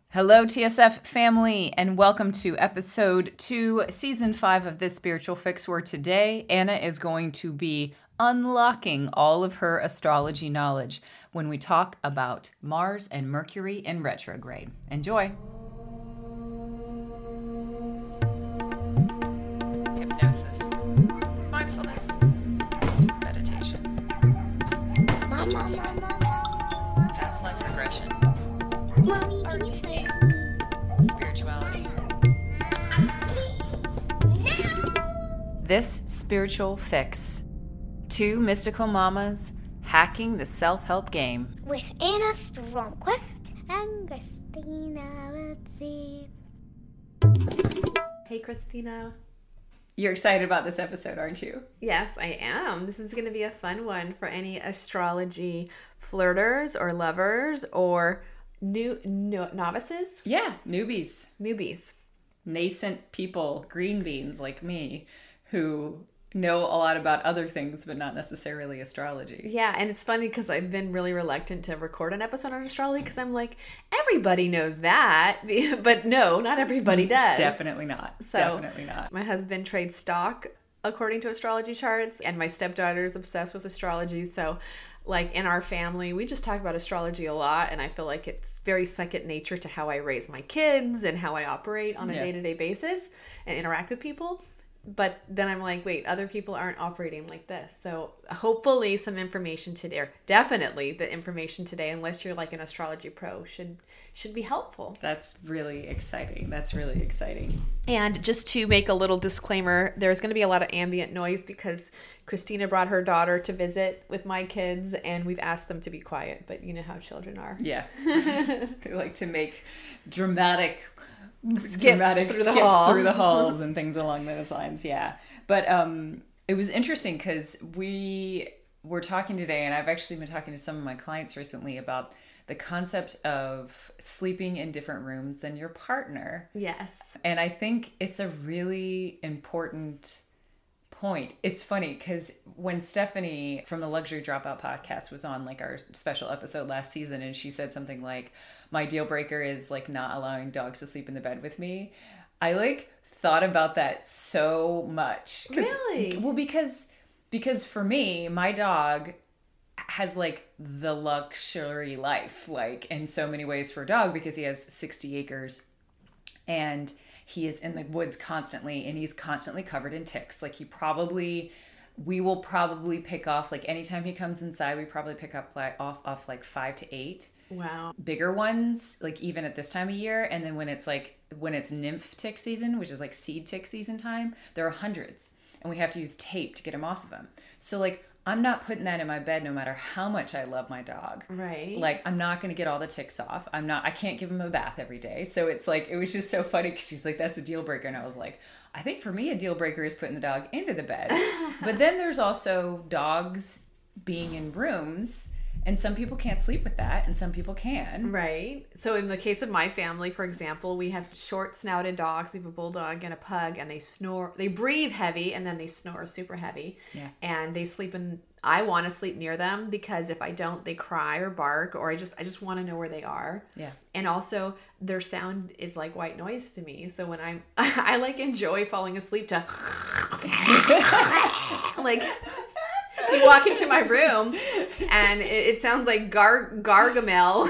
Hello, TSF family, and welcome to episode 2, season 5 of This Spiritual Fix, where today Anna is going to be unlocking all of her astrology knowledge when we talk about Mars and Mercury in retrograde. Enjoy. Hypnosis, mindfulness, meditation, past life regression, RPG, spirituality. This Spiritual Fix. 2 mystical mamas hacking the self-help game. With Anna Stromquist and Christina Ritzy. Hey, Christina. You're excited about this episode, aren't you? Yes, I am. This is going to be a fun one for any astrology flirters or lovers or novices. Yeah, newbies. Nascent people, green beans like me, who know a lot about other things, but not necessarily astrology. Yeah, and it's funny because I've been really reluctant to record an episode on astrology because I'm like, everybody knows that. But no, not everybody does. Definitely not. Definitely not. My husband trades stock according to astrology charts, and my stepdaughter is obsessed with astrology. So, like, in our family, we just talk about astrology a lot, and I feel like it's very second nature to how I raise my kids and how I operate on a day-to-day basis and interact with people. But then I'm like, wait, other people aren't operating like this. So hopefully some information today, or definitely the information today, unless you're like an astrology pro, should be helpful. That's really exciting. And just to make a little disclaimer, there's going to be a lot of ambient noise because Christina brought her daughter to visit with my kids, and we've asked them to be quiet, but you know how children are. Yeah. They like to make dramatic skips through the halls and things along those lines. Yeah. But it was interesting because we were talking today, and I've actually been talking to some of my clients recently about the concept of sleeping in different rooms than your partner. Yes. And I think it's a really important point. It's funny because when Stephanie from the Luxury Dropout podcast was on like our special episode last season, and she said something like, my deal breaker is like not allowing dogs to sleep in the bed with me, I like thought about that so much. Really? Well, because for me, my dog has like the luxury life, like in so many ways for a dog, because he has 60 acres and he is in the woods constantly, and he's constantly covered in ticks. Like we will probably pick off, like anytime he comes inside, we probably pick up off like 5 to 8. Wow. Bigger ones, like even at this time of year. And then when it's nymph tick season, which is like seed tick season time, there are hundreds, and we have to use tape to get them off of them. So like, I'm not putting that in my bed no matter how much I love my dog. Right. Like, I'm not going to get all the ticks off. I can't give him a bath every day. So it's like, it was just so funny because she's like, that's a deal breaker. And I was like, I think for me, a deal breaker is putting the dog into the bed. But then there's also dogs being in rooms, and some people can't sleep with that, and some people can. Right. So in the case of my family, for example, we have short-snouted dogs. We have a bulldog and a pug, and they breathe heavy, and then they snore super heavy. Yeah. And they sleep I want to sleep near them because if I don't, they cry or bark, or I just want to know where they are. Yeah. And also their sound is like white noise to me. So when I like enjoy falling asleep to like, you walk into my room and it sounds like Gargamel.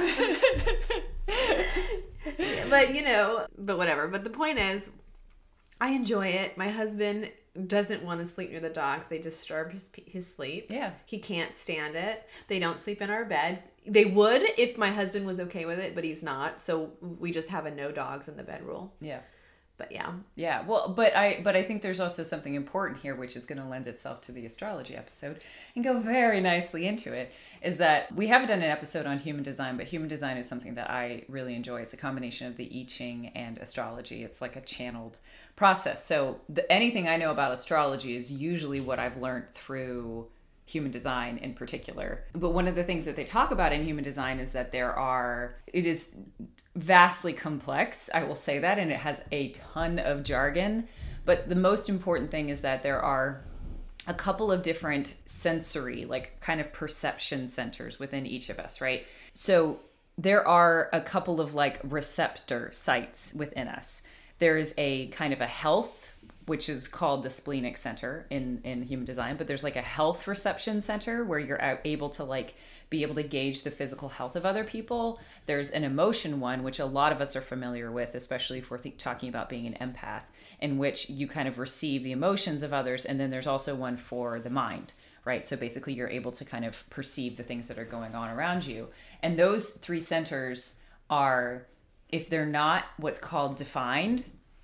But whatever. But the point is, I enjoy it. My husband doesn't want to sleep near the dogs. They disturb his sleep. Yeah. He can't stand it. They don't sleep in our bed. They would if my husband was okay with it, but he's not. So we just have a no dogs in the bed rule. Yeah. But yeah. Yeah, well, but I think there's also something important here, which is going to lend itself to the astrology episode and go very nicely into it, is that we haven't done an episode on human design, but human design is something that I really enjoy. It's a combination of the I Ching and astrology. It's like a channeled process. So anything I know about astrology is usually what I've learned through human design in particular. But one of the things that they talk about in human design is that it is vastly complex, I will say that, and it has a ton of jargon. But the most important thing is that there are a couple of different sensory, like kind of perception centers within each of us, right? So there are a couple of like receptor sites within us. There's a kind of a health, which is called the splenic center in human design, but there's like a health reception center where you're able to like be able to gauge the physical health of other people. There's an emotion one, which a lot of us are familiar with, especially if we're talking about being an empath, in which you kind of receive the emotions of others. And then there's also one for the mind, right? So basically you're able to kind of perceive the things that are going on around you. And those three centers are, if they're not what's called defined,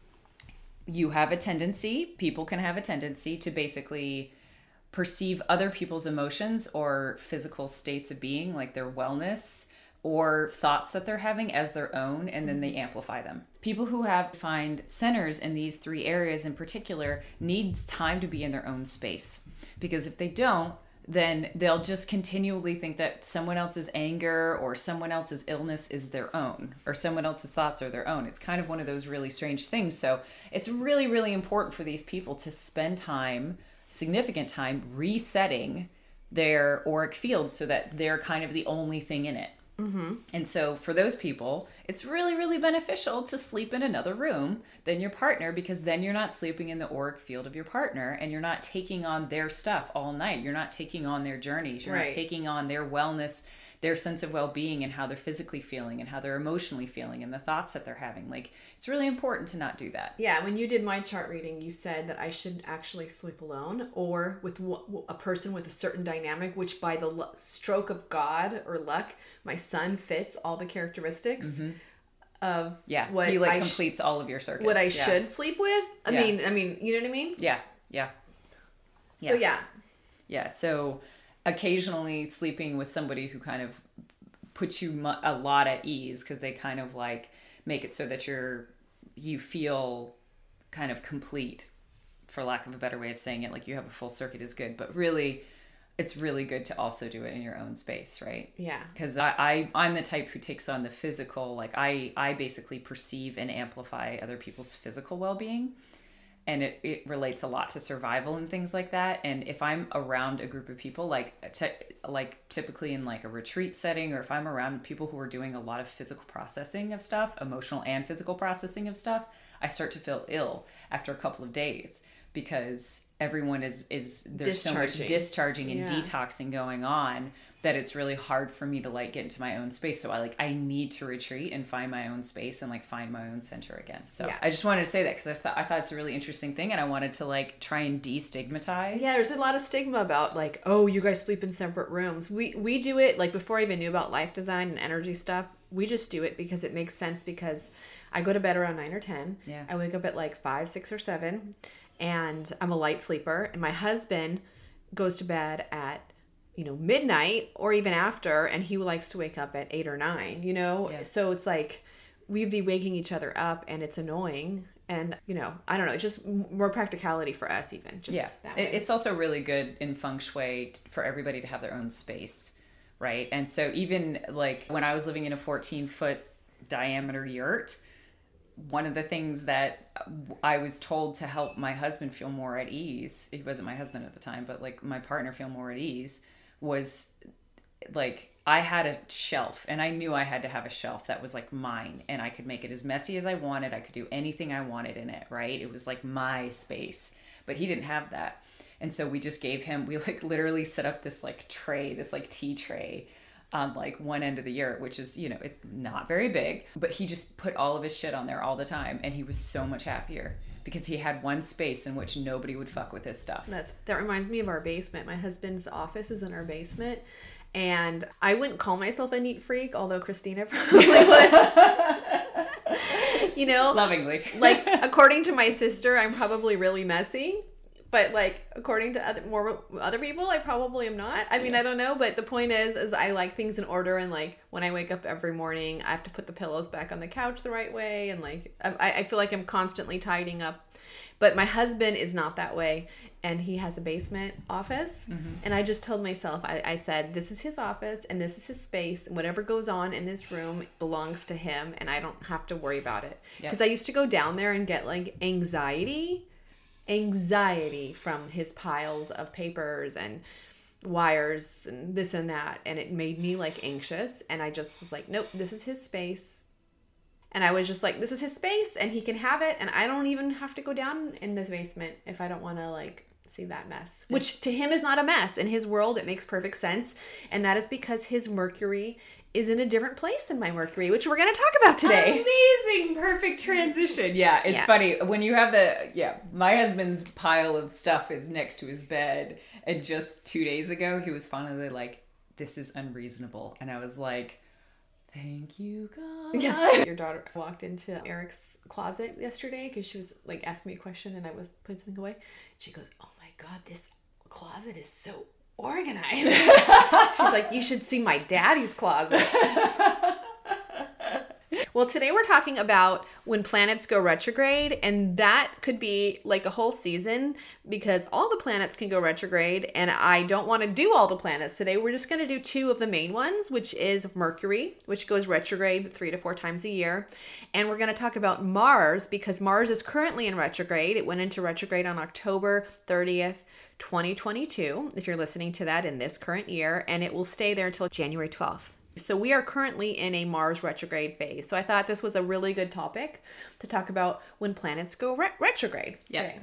you have a tendency, people can have a tendency to basically perceive other people's emotions or physical states of being, like their wellness or thoughts that they're having, as their own, and then they amplify them. People who have defined centers in these three areas in particular needs time to be in their own space, because if they don't, then they'll just continually think that someone else's anger or someone else's illness is their own, or someone else's thoughts are their own. It's kind of one of those really strange things. So it's really, really important for these people to spend time, significant time, resetting their auric field so that they're kind of the only thing in it. Mm-hmm. And so for those people, it's really, really beneficial to sleep in another room than your partner, because then you're not sleeping in the auric field of your partner and you're not taking on their stuff all night. You're not taking on their journeys. You're not taking on their wellness, their sense of well-being, and how they're physically feeling and how they're emotionally feeling and the thoughts that they're having. Like, it's really important to not do that. Yeah, when you did my chart reading, you said that I should actually sleep alone or with a person with a certain dynamic, which by the stroke of God or luck, my son fits all the characteristics of what he like completes all of your circuits. What I should sleep with. I mean, you know what I mean? Yeah. So Yeah. So occasionally sleeping with somebody who kind of puts you a lot at ease, because they kind of like make it so that you feel kind of complete, for lack of a better way of saying it, like you have a full circuit, is good. But really, it's really good to also do it in your own space, right? Yeah. Because I'm the type who takes on the physical. Like I basically perceive and amplify other people's physical well-being. And it relates a lot to survival and things like that. And if I'm around a group of people, like typically in like a retreat setting, or if I'm around people who are doing a lot of physical processing of stuff, emotional and physical processing of stuff, I start to feel ill after a couple of days, because everyone is there's so much discharging and detoxing going on that it's really hard for me to like get into my own space. So I need to retreat and find my own space and like find my own center again. So I just wanted to say that because I thought it's a really interesting thing, and I wanted to like try and destigmatize. Yeah, there's a lot of stigma about like, oh, you guys sleep in separate rooms. We do it like before I even knew about life design and energy stuff. We just do it because it makes sense, because I go to bed around 9 or 10. Yeah. I wake up at like 5, 6, or 7, and I'm a light sleeper. And my husband goes to bed at midnight or even after, and he likes to wake up at 8 or 9, so it's like we'd be waking each other up, and it's annoying. And I don't know, it's just more practicality for us, even just that way. It's also really good in feng shui for everybody to have their own space, right? And so even like when I was living in a 14-foot diameter yurt, one of the things that I was told to help my husband feel more at ease, he wasn't my husband at the time, but like my partner feel more at ease, was like I had a shelf, and I knew I had to have a shelf that was like mine, and I could make it as messy as I wanted. I could do anything I wanted in it, right? It was like my space, but he didn't have that. And so we just gave him, we like literally set up this like tray, this like tea tray on like one end of the yurt, which is, it's not very big, but he just put all of his shit on there all the time. And he was so much happier because he had one space in which nobody would fuck with his stuff. That reminds me of our basement. My husband's office is in our basement, and I wouldn't call myself a neat freak, although Christina probably would. Lovingly. Like, according to my sister, I'm probably really messy. But like, according to other people, I probably am not. I mean, I don't know. But the point is I like things in order. And like, when I wake up every morning, I have to put the pillows back on the couch the right way. And like, I feel like I'm constantly tidying up. But my husband is not that way. And he has a basement office. Mm-hmm. And I just told myself, I said, this is his office and this is his space. And whatever goes on in this room belongs to him. And I don't have to worry about it. Because I used to go down there and get like anxiety from his piles of papers and wires and this and that. And it made me like anxious. And I just was like, nope, this is his space. And I was just like, this is his space and he can have it. And I don't even have to go down in the basement if I don't want to like see that mess, which to him is not a mess. In his world, it makes perfect sense. And that is because his Mercury is in a different place than my Mercury, which we're going to talk about today. Amazing. Perfect transition. Yeah. It's funny when you have my husband's pile of stuff is next to his bed. And just 2 days ago, he was finally like, this is unreasonable. And I was like, thank you, God. Yeah. Your daughter walked into Eric's closet yesterday because she was like asking me a question and I was putting something away. She goes, oh my God, this closet is so organized. She's like, you should see my daddy's closet. Well, today we're talking about when planets go retrograde, and that could be like a whole season because all the planets can go retrograde, and I don't want to do all the planets today. We're just going to do 2 of the main ones, which is Mercury, which goes retrograde 3 to 4 times a year, and we're going to talk about Mars because Mars is currently in retrograde. It went into retrograde on October 30th, 2022, if you're listening to that in this current year, and it will stay there until January 12th. So we are currently in a Mars retrograde phase. So I thought this was a really good topic to talk about when planets go retrograde. Yeah. Okay.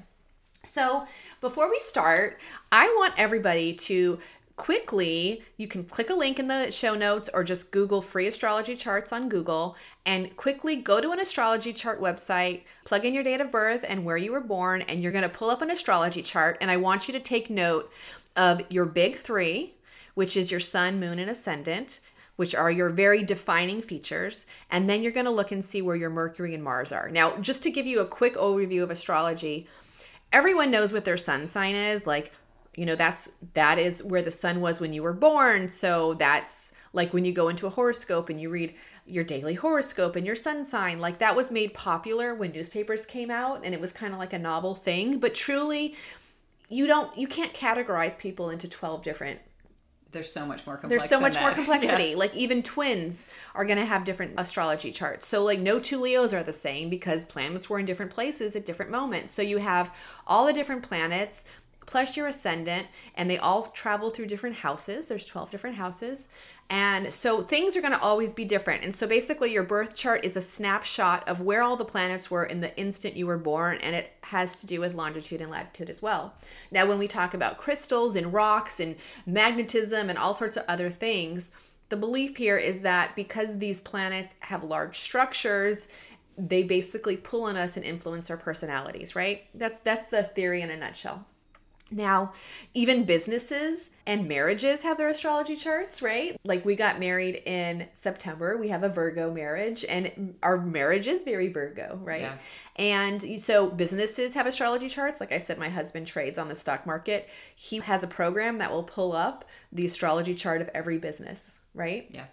So before we start, I want everybody to quickly, you can click a link in the show notes or just Google free astrology charts on Google and quickly go to an astrology chart website, plug in your date of birth and where you were born, and you're going to pull up an astrology chart. And I want you to take note of your big 3, which is your sun, moon, and ascendant, which are your very defining features. And then you're going to look and see where your Mercury and Mars are. Now, just to give you a quick overview of astrology, everyone knows what their sun sign is. Like, you know, that is where the sun was when you were born. So that's like when you go into a horoscope and you read your daily horoscope and your sun sign, like that was made popular when newspapers came out and it was kind of like a novel thing. But truly, you can't categorize people into 12 different. There's so much more complexity. Yeah. Like even twins are going to have different astrology charts. So like no 2 Leos are the same because planets were in different places at different moments. So you have all the different planets plus your ascendant, and they all travel through different houses. There's 12 different houses. And so things are going to always be different. And so basically your birth chart is a snapshot of where all the planets were in the instant you were born, and it has to do with longitude and latitude as well. Now, when we talk about crystals and rocks and magnetism and all sorts of other things, the belief here is that because these planets have large structures, they basically pull on us and influence our personalities, right? That's the theory in a nutshell. Now, even businesses and marriages have their astrology charts, right? Like we got married in September. We have a Virgo marriage and our marriage is very Virgo, right? Yeah. And so businesses have astrology charts. Like I said, my husband trades on the stock market. He has a program that will pull up the astrology chart of every business, right? Yeah.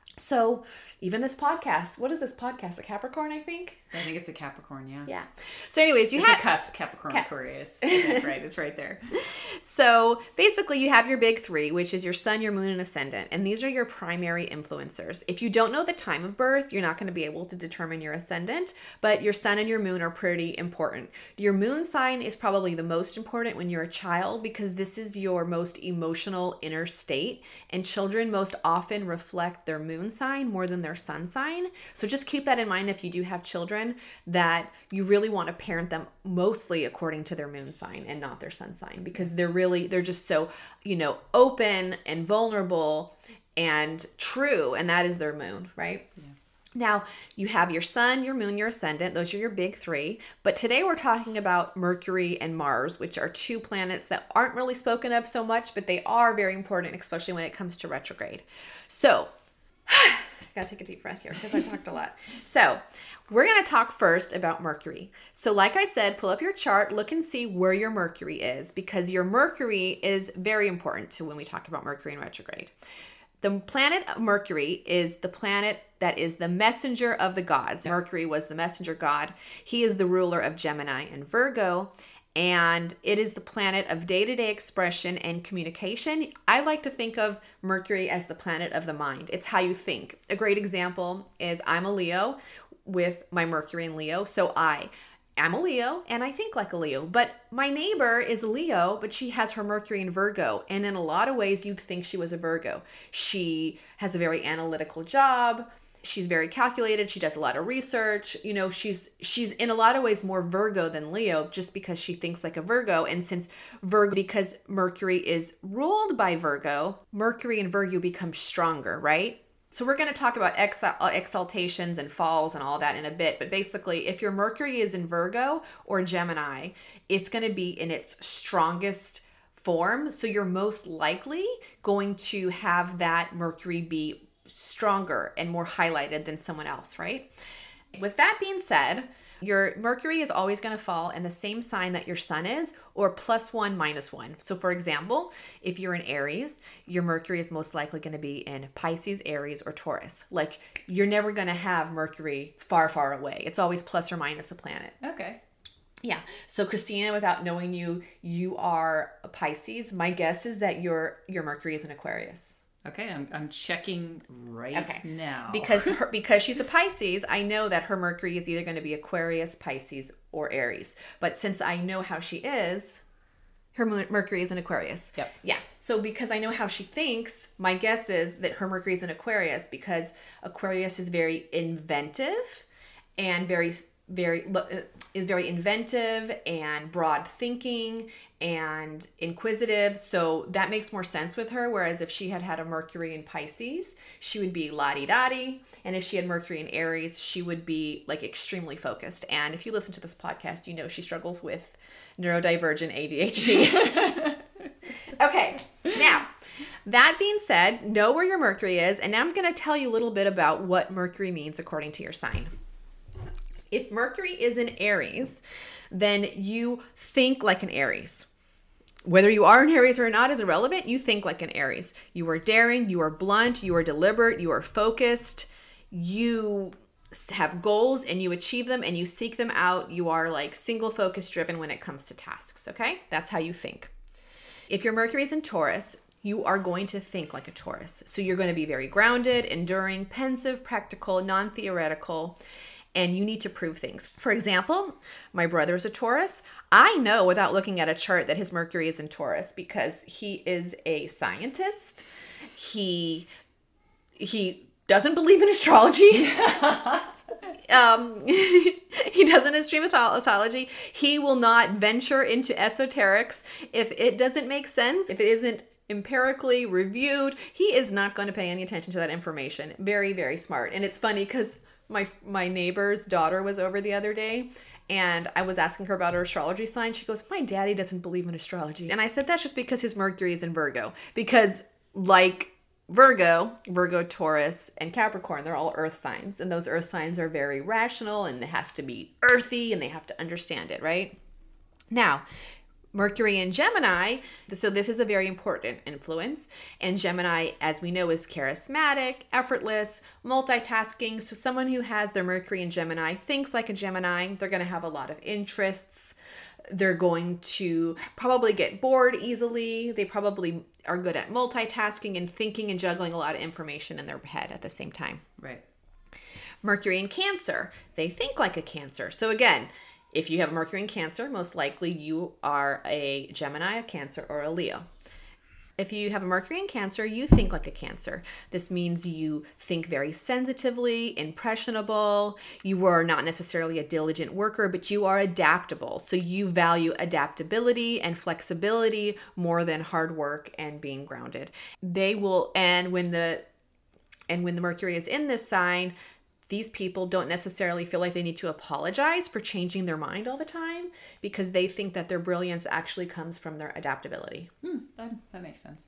So even this podcast, what is this podcast? A Capricorn, I think? I think it's a Capricorn, yeah. Yeah. So anyways, it's a cusp, Capricorn, Aquarius. Right, it's right there. So basically you have your big 3, which is your sun, your moon, and ascendant. And these are your primary influencers. If you don't know the time of birth, you're not going to be able to determine your ascendant, but your sun and your moon are pretty important. Your moon sign is probably the most important when you're a child because this is your most emotional inner state. And children most often reflect their moon sign more than their sun sign. So just keep that in mind if you do have children, that you really want to parent them mostly according to their moon sign and not their sun sign, because they're just so, open and vulnerable and true, and that is their moon, right? Yeah. Now, you have your sun, your moon, your ascendant. Those are your big 3. But today we're talking about Mercury and Mars, which are 2 planets that aren't really spoken of so much, but they are very important, especially when it comes to retrograde. So, gotta take a deep breath here because I talked a lot. So, we're going to talk first about Mercury. So like I said, pull up your chart, look and see where your Mercury is, because your Mercury is very important to when we talk about Mercury in retrograde. The planet Mercury is the planet that is the messenger of the gods. Mercury was the messenger god. He is the ruler of Gemini and Virgo, and it is the planet of day-to-day expression and communication. I like to think of Mercury as the planet of the mind. It's how you think. A great example is I'm a Leo with my Mercury in Leo. So I I'm a Leo and I think like a Leo, but my neighbor is a Leo, but she has her Mercury in Virgo. And in a lot of ways, you'd think she was a Virgo. She has a very analytical job. She's very calculated. She does a lot of research. You know, she's in a lot of ways more Virgo than Leo just because she thinks like a Virgo. And since because Mercury is ruled by Virgo, Mercury in Virgo becomes stronger, right? So we're going to talk about exaltations and falls and all that in a bit. But basically, if your Mercury is in Virgo or Gemini, it's going to be in its strongest form. So you're most likely going to have that Mercury be stronger and more highlighted than someone else, right? With that being said, your Mercury is always going to fall in the same sign that your sun is, or +1, -1. So for example, if you're in Aries, your Mercury is most likely going to be in Pisces, Aries, or Taurus. Like, you're never going to have Mercury far, far away. It's always plus or minus a planet. Okay. Yeah. So Christina, without knowing you, you are a Pisces. My guess is that your Mercury is in Aquarius. Okay, I'm checking right now. Because she's a Pisces, I know that her Mercury is either going to be Aquarius, Pisces, or Aries. But since I know how she is, her Mercury is in Aquarius. Yep. Yeah. So because I know how she thinks, my guess is that her Mercury is in Aquarius because Aquarius is very inventive and very inventive and broad thinking and inquisitive. So that makes more sense with her. Whereas if she had a Mercury in Pisces, she would be la-di-da-di. And if she had Mercury in Aries, she would be like extremely focused. And if you listen to this podcast, you know she struggles with neurodivergent ADHD. Okay. Now, that being said, know where your Mercury is. And now I'm going to tell you a little bit about what Mercury means according to your sign. If Mercury is in Aries, then you think like an Aries. Whether you are an Aries or not is irrelevant. You think like an Aries. You are daring, you are blunt, you are deliberate, you are focused. You have goals and you achieve them and you seek them out. You are like single focus driven when it comes to tasks, okay? That's how you think. If your Mercury is in Taurus, you are going to think like a Taurus. So you're going to be very grounded, enduring, pensive, practical, non-theoretical, and you need to prove things. For example, my brother is a Taurus. I know without looking at a chart that his Mercury is in Taurus because he is a scientist. He doesn't believe in astrology. He doesn't stream astrology. He will not venture into esoterics if it doesn't make sense, if it isn't empirically reviewed. He is not going to pay any attention to that information. Very, very smart. And it's funny because my neighbor's daughter was over the other day and I was asking her about her astrology sign. She goes, my daddy doesn't believe in astrology. And I said, that's just because his Mercury is in Virgo. Because like Virgo, Taurus, and Capricorn, they're all earth signs. And those earth signs are very rational and it has to be earthy and they have to understand it, right? Now, Mercury in Gemini, so this is a very important influence. And Gemini, as we know, is charismatic, effortless, multitasking. So someone who has their Mercury in Gemini thinks like a Gemini. They're going to have a lot of interests. They're going to probably get bored easily. They probably are good at multitasking and thinking and juggling a lot of information in their head at the same time. Right. Mercury in Cancer, they think like a Cancer. So again, if you have Mercury in Cancer, most likely you are a Gemini, a Cancer, or a Leo. If you have a Mercury in Cancer, you think like a Cancer. This means you think very sensitively, impressionable. You are not necessarily a diligent worker, but you are adaptable. So you value adaptability and flexibility more than hard work and being grounded. They will, and when the Mercury is in this sign, these people don't necessarily feel like they need to apologize for changing their mind all the time because they think that their brilliance actually comes from their adaptability. That makes sense.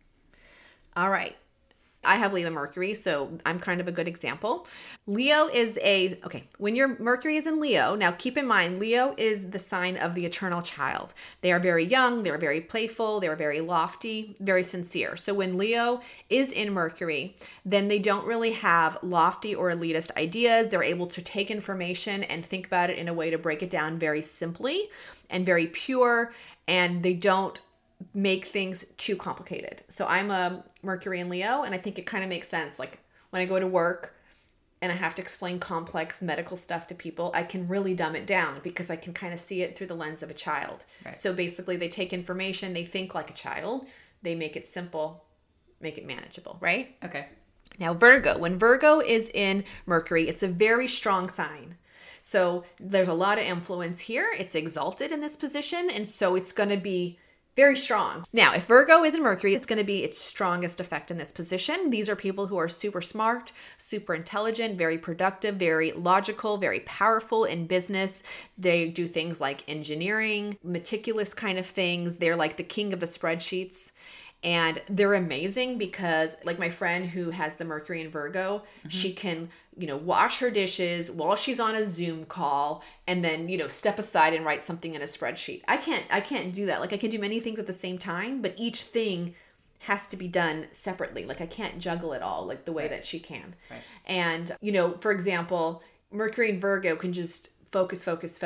All right. I have Leo Mercury, so I'm kind of a good example. Leo is when your Mercury is in Leo, now keep in mind, Leo is the sign of the eternal child. They are very young, they're very playful, they're very lofty, very sincere. So when Leo is in Mercury, then they don't really have lofty or elitist ideas. They're able to take information and think about it in a way to break it down very simply and very pure, and they don't make things too complicated. So I'm a Mercury in Leo, and I think it kind of makes sense. Like when I go to work, and I have to explain complex medical stuff to people, I can really dumb it down because I can kind of see it through the lens of a child. Right. So basically they take information, they think like a child, they make it simple, make it manageable, right? Okay. Now, Virgo. When Virgo is in Mercury, it's a very strong sign. So there's a lot of influence here. It's exalted in this position, and so it's going to be very strong. Now, if Virgo is in Mercury, it's going to be its strongest effect in this position. These are people who are super smart, super intelligent, very productive, very logical, very powerful in business. They do things like engineering, meticulous kind of things. They're like the king of the spreadsheets. And they're amazing because, like my friend who has the Mercury in Virgo, she can, wash her dishes while she's on a Zoom call and then, step aside and write something in a spreadsheet. I can't do that. Like I can do many things at the same time, but each thing has to be done separately. Like I can't juggle it all like the way that she can. Right. And, for example, Mercury in Virgo can just focus.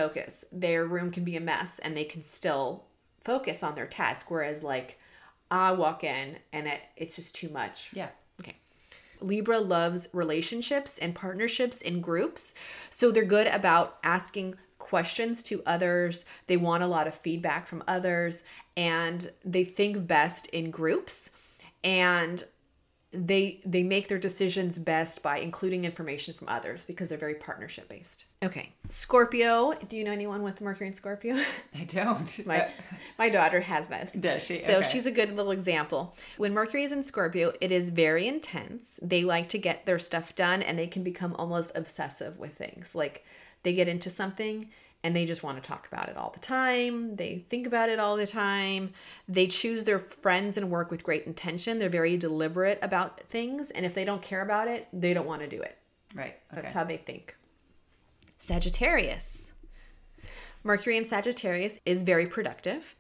Their room can be a mess and they can still focus on their task. Whereas like, I walk in and it's just too much. Yeah. Okay. Libra loves relationships and partnerships in groups. So they're good about asking questions to others. They want a lot of feedback from others and they think best in groups. And they make their decisions best by including information from others because they're very partnership based. Okay. Scorpio. Do you know anyone with Mercury and Scorpio? I don't. My daughter has this. Does she? So Okay. she's a good little example. When Mercury is in Scorpio, it is very intense. They like to get their stuff done and they can become almost obsessive with things. Like they get into something and they just want to talk about it all the time. They think about it all the time. They choose their friends and work with great intention. They're very deliberate about things. And if they don't care about it, they don't want to do it. Right. Okay. That's how they think. Sagittarius. Mercury in Sagittarius is very productive.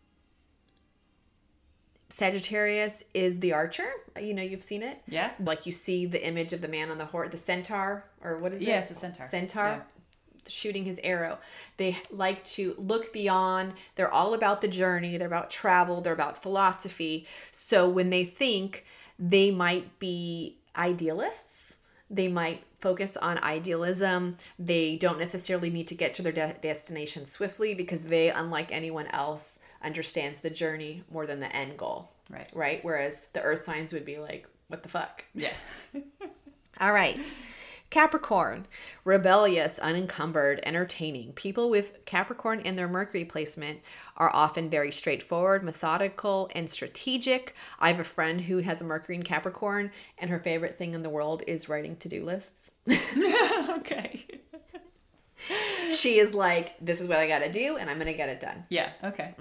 Sagittarius is the archer. You've seen it. Yeah. Like you see the image of the man on the horse, the centaur, or what is it? Yes, a centaur. Centaur. Yeah. Shooting his arrow. They like to look beyond. They're all about the journey. They're about travel. They're about philosophy. So when they think, they might be idealists. They might focus on idealism. They don't necessarily need to get to their destination swiftly because they, unlike anyone else, understands the journey more than the end goal. Right? Whereas the earth signs would be like, what the fuck? Yeah. All right. Capricorn, rebellious, unencumbered, entertaining. People with Capricorn in their Mercury placement are often very straightforward, methodical, and strategic. I have a friend who has a Mercury in Capricorn, and her favorite thing in the world is writing to-do lists. Okay. She is like, this is what I got to do, and I'm going to get it done. Yeah. Okay.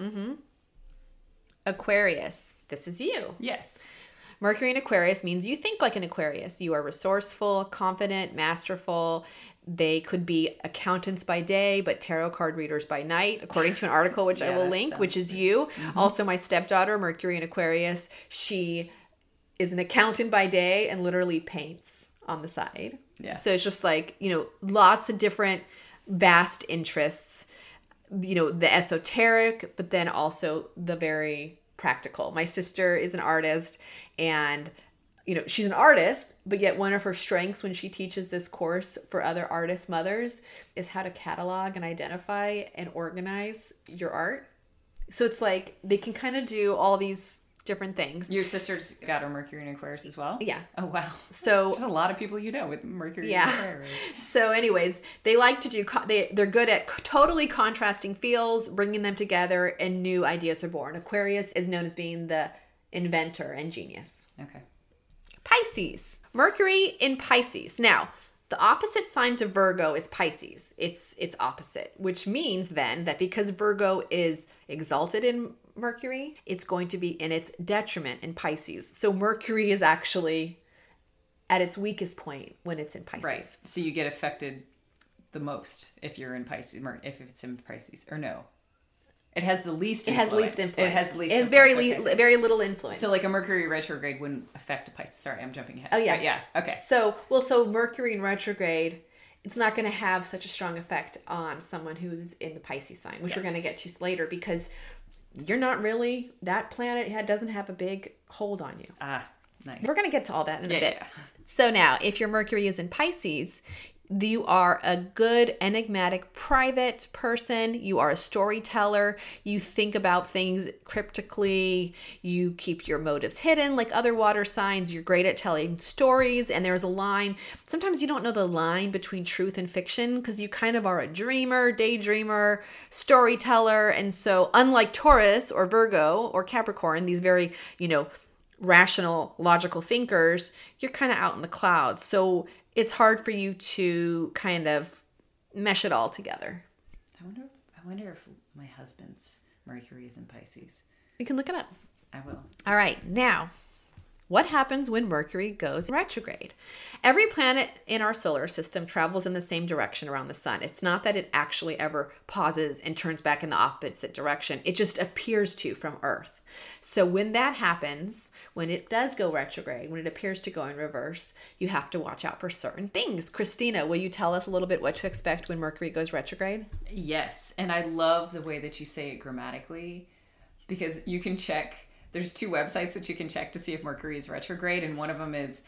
Aquarius, this is you. Yes. Mercury in Aquarius means you think like an Aquarius. You are resourceful, confident, masterful. They could be accountants by day, but tarot card readers by night, according to an article, which I will link, which is you. Also, my stepdaughter, Mercury in Aquarius, she is an accountant by day and literally paints on the side. Yeah. So it's just like, lots of different vast interests, the esoteric, but then also the very practical. My sister is an artist and she's an artist, but yet one of her strengths when she teaches this course for other artist mothers is how to catalog and identify and organize your art. So it's like they can kind of do all these different things. Your sister's got her Mercury in Aquarius as well? Yeah. Oh, wow. So there's a lot of people with Mercury in Aquarius. So anyways, they like to do, they're good at totally contrasting fields, bringing them together, and new ideas are born. Aquarius is known as being the inventor and genius. Okay. Pisces. Mercury in Pisces. Now, the opposite sign to Virgo is Pisces. It's opposite, which means then that because Virgo is exalted in Mercury, it's going to be in its detriment in Pisces. So Mercury is actually at its weakest point when it's in Pisces. Right. So you get affected the most if you're in Pisces, if it's in Pisces, or no? It has the least influence. It has very little influence. So like a Mercury retrograde wouldn't affect a Pisces. Sorry, I'm jumping ahead. Oh, yeah. But yeah. Okay. So Mercury in retrograde, it's not going to have such a strong effect on someone who's in the Pisces sign, which we're going to get to later, because you're not really, that planet doesn't have a big hold on you. Ah, Nice. We're going to get to all that in a bit. Yeah. So now, if your Mercury is in Pisces, you are a good, enigmatic, private person. You are a storyteller. You think about things cryptically. You keep your motives hidden like other water signs. You're great at telling stories. And there's a line. Sometimes you don't know the line between truth and fiction because you kind of are a dreamer, daydreamer, storyteller. And so unlike Taurus or Virgo or Capricorn, these very, rational, logical thinkers, you're kind of out in the clouds. So it's hard for you to kind of mesh it all together. I wonder if my husband's Mercury is in Pisces. You can look it up. I will. All right. Now, what happens when Mercury goes retrograde? Every planet in our solar system travels in the same direction around the sun. It's not that it actually ever pauses and turns back in the opposite direction. It just appears to from Earth. So when that happens, when it does go retrograde, when it appears to go in reverse, you have to watch out for certain things. Christina, will you tell us a little bit what to expect when Mercury goes retrograde? Yes. And I love the way that you say it grammatically because you can check. There's 2 websites that you can check to see if Mercury is retrograde, and one of them is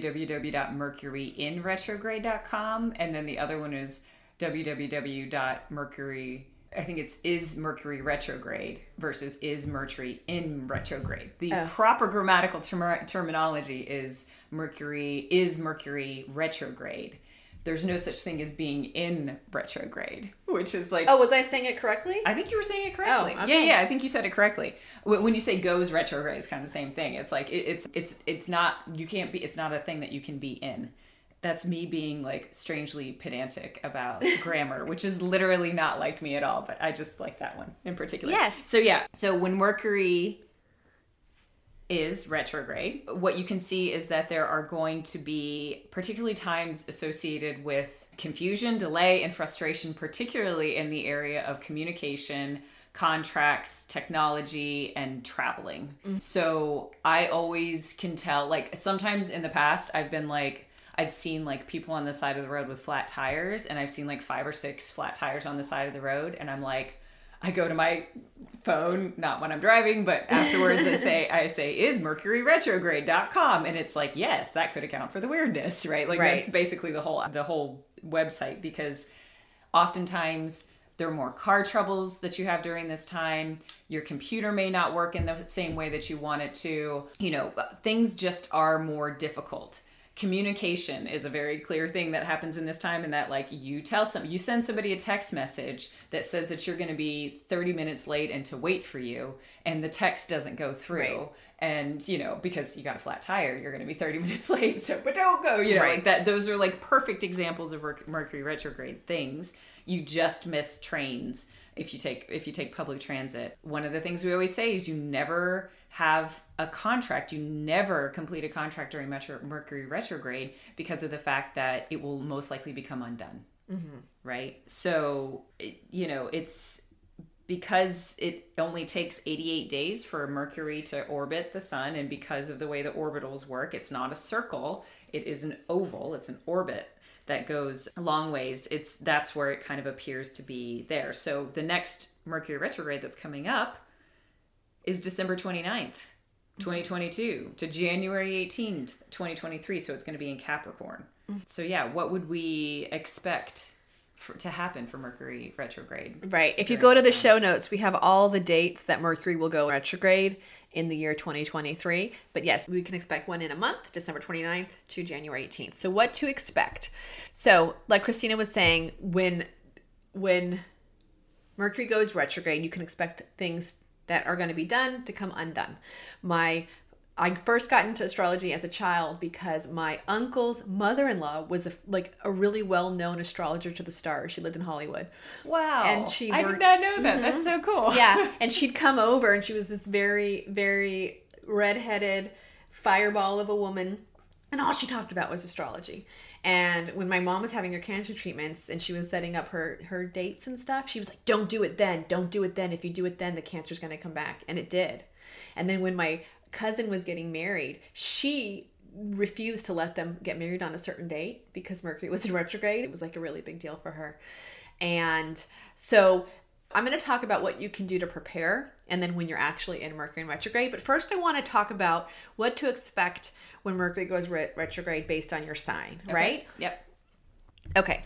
www.mercuryinretrograde.com, and then the other one is www.mercury. I think it's is Mercury retrograde versus is Mercury in retrograde. The proper grammatical terminology is Mercury retrograde. There's no such thing as being in retrograde, which is like... Oh, was I saying it correctly? I think you were saying it correctly. Oh, okay. Yeah, I think you said it correctly. When you say goes retrograde, it's kind of the same thing. It's like, it's not, you can't be, it's not a thing that you can be in. That's me being like strangely pedantic about grammar, which is literally not like me at all, but I just like that one in particular. Yes. So when Mercury is retrograde, what you can see is that there are going to be particularly times associated with confusion, delay, and frustration, particularly in the area of communication, contracts, technology, and traveling. So I always can tell, like sometimes in the past, I've seen like people on the side of the road with flat tires, and I've seen like 5 or 6 flat tires on the side of the road, and I'm like, I go to my phone, not when I'm driving, but afterwards I say, is mercuryretrograde.com. And it's like, yes, that could account for the weirdness, right? Like That's basically the whole website, because oftentimes there are more car troubles that you have during this time. Your computer may not work in the same way that you want it to. Things just are more difficult. Communication is a very clear thing that happens in this time, and that like you send somebody a text message that says that you're going to be 30 minutes late and to wait for you, and the text doesn't go through. Right. And because you got a flat tire, you're going to be 30 minutes late, but don't go, right. Like that. Those are like perfect examples of Mercury retrograde things. You just miss trains if you take public transit. One of the things we always say is you never have a contract. You never complete a contract during Mercury retrograde because of the fact that it will most likely become undone. Mm-hmm. Right? So, it's because it only takes 88 days for Mercury to orbit the sun, and because of the way the orbitals work, it's not a circle, it is an oval, it's an orbit that goes a long ways. That's where it kind of appears to be there. So the next Mercury retrograde that's coming up is December 29th, 2022 to January 18th, 2023. So it's going to be in Capricorn. So what would we expect to happen for Mercury retrograde? Right. If you go to the show notes, we have all the dates that Mercury will go retrograde in the year 2023. But yes, we can expect one in a month, December 29th to January 18th. So what to expect? So like Christina was saying, when Mercury goes retrograde, you can expect things that are going to be done to come undone. I first got into astrology as a child because my uncle's mother-in-law was a really well-known astrologer to the stars. She lived in Hollywood. Wow. And I did not know that. Mm-hmm. That's so cool. Yeah. And she'd come over, and she was this very, very redheaded fireball of a woman. And all she talked about was astrology. And when my mom was having her cancer treatments and she was setting up her dates and stuff, she was like, don't do it then. Don't do it then. If you do it then, the cancer's going to come back. And it did. And then when my cousin was getting married, she refused to let them get married on a certain date because Mercury was in retrograde. It was like a really big deal for her. And so I'm going to talk about what you can do to prepare and then when you're actually in Mercury in retrograde. But first I want to talk about what to expect when Mercury goes retrograde based on your sign, Okay. right? Yep. Okay.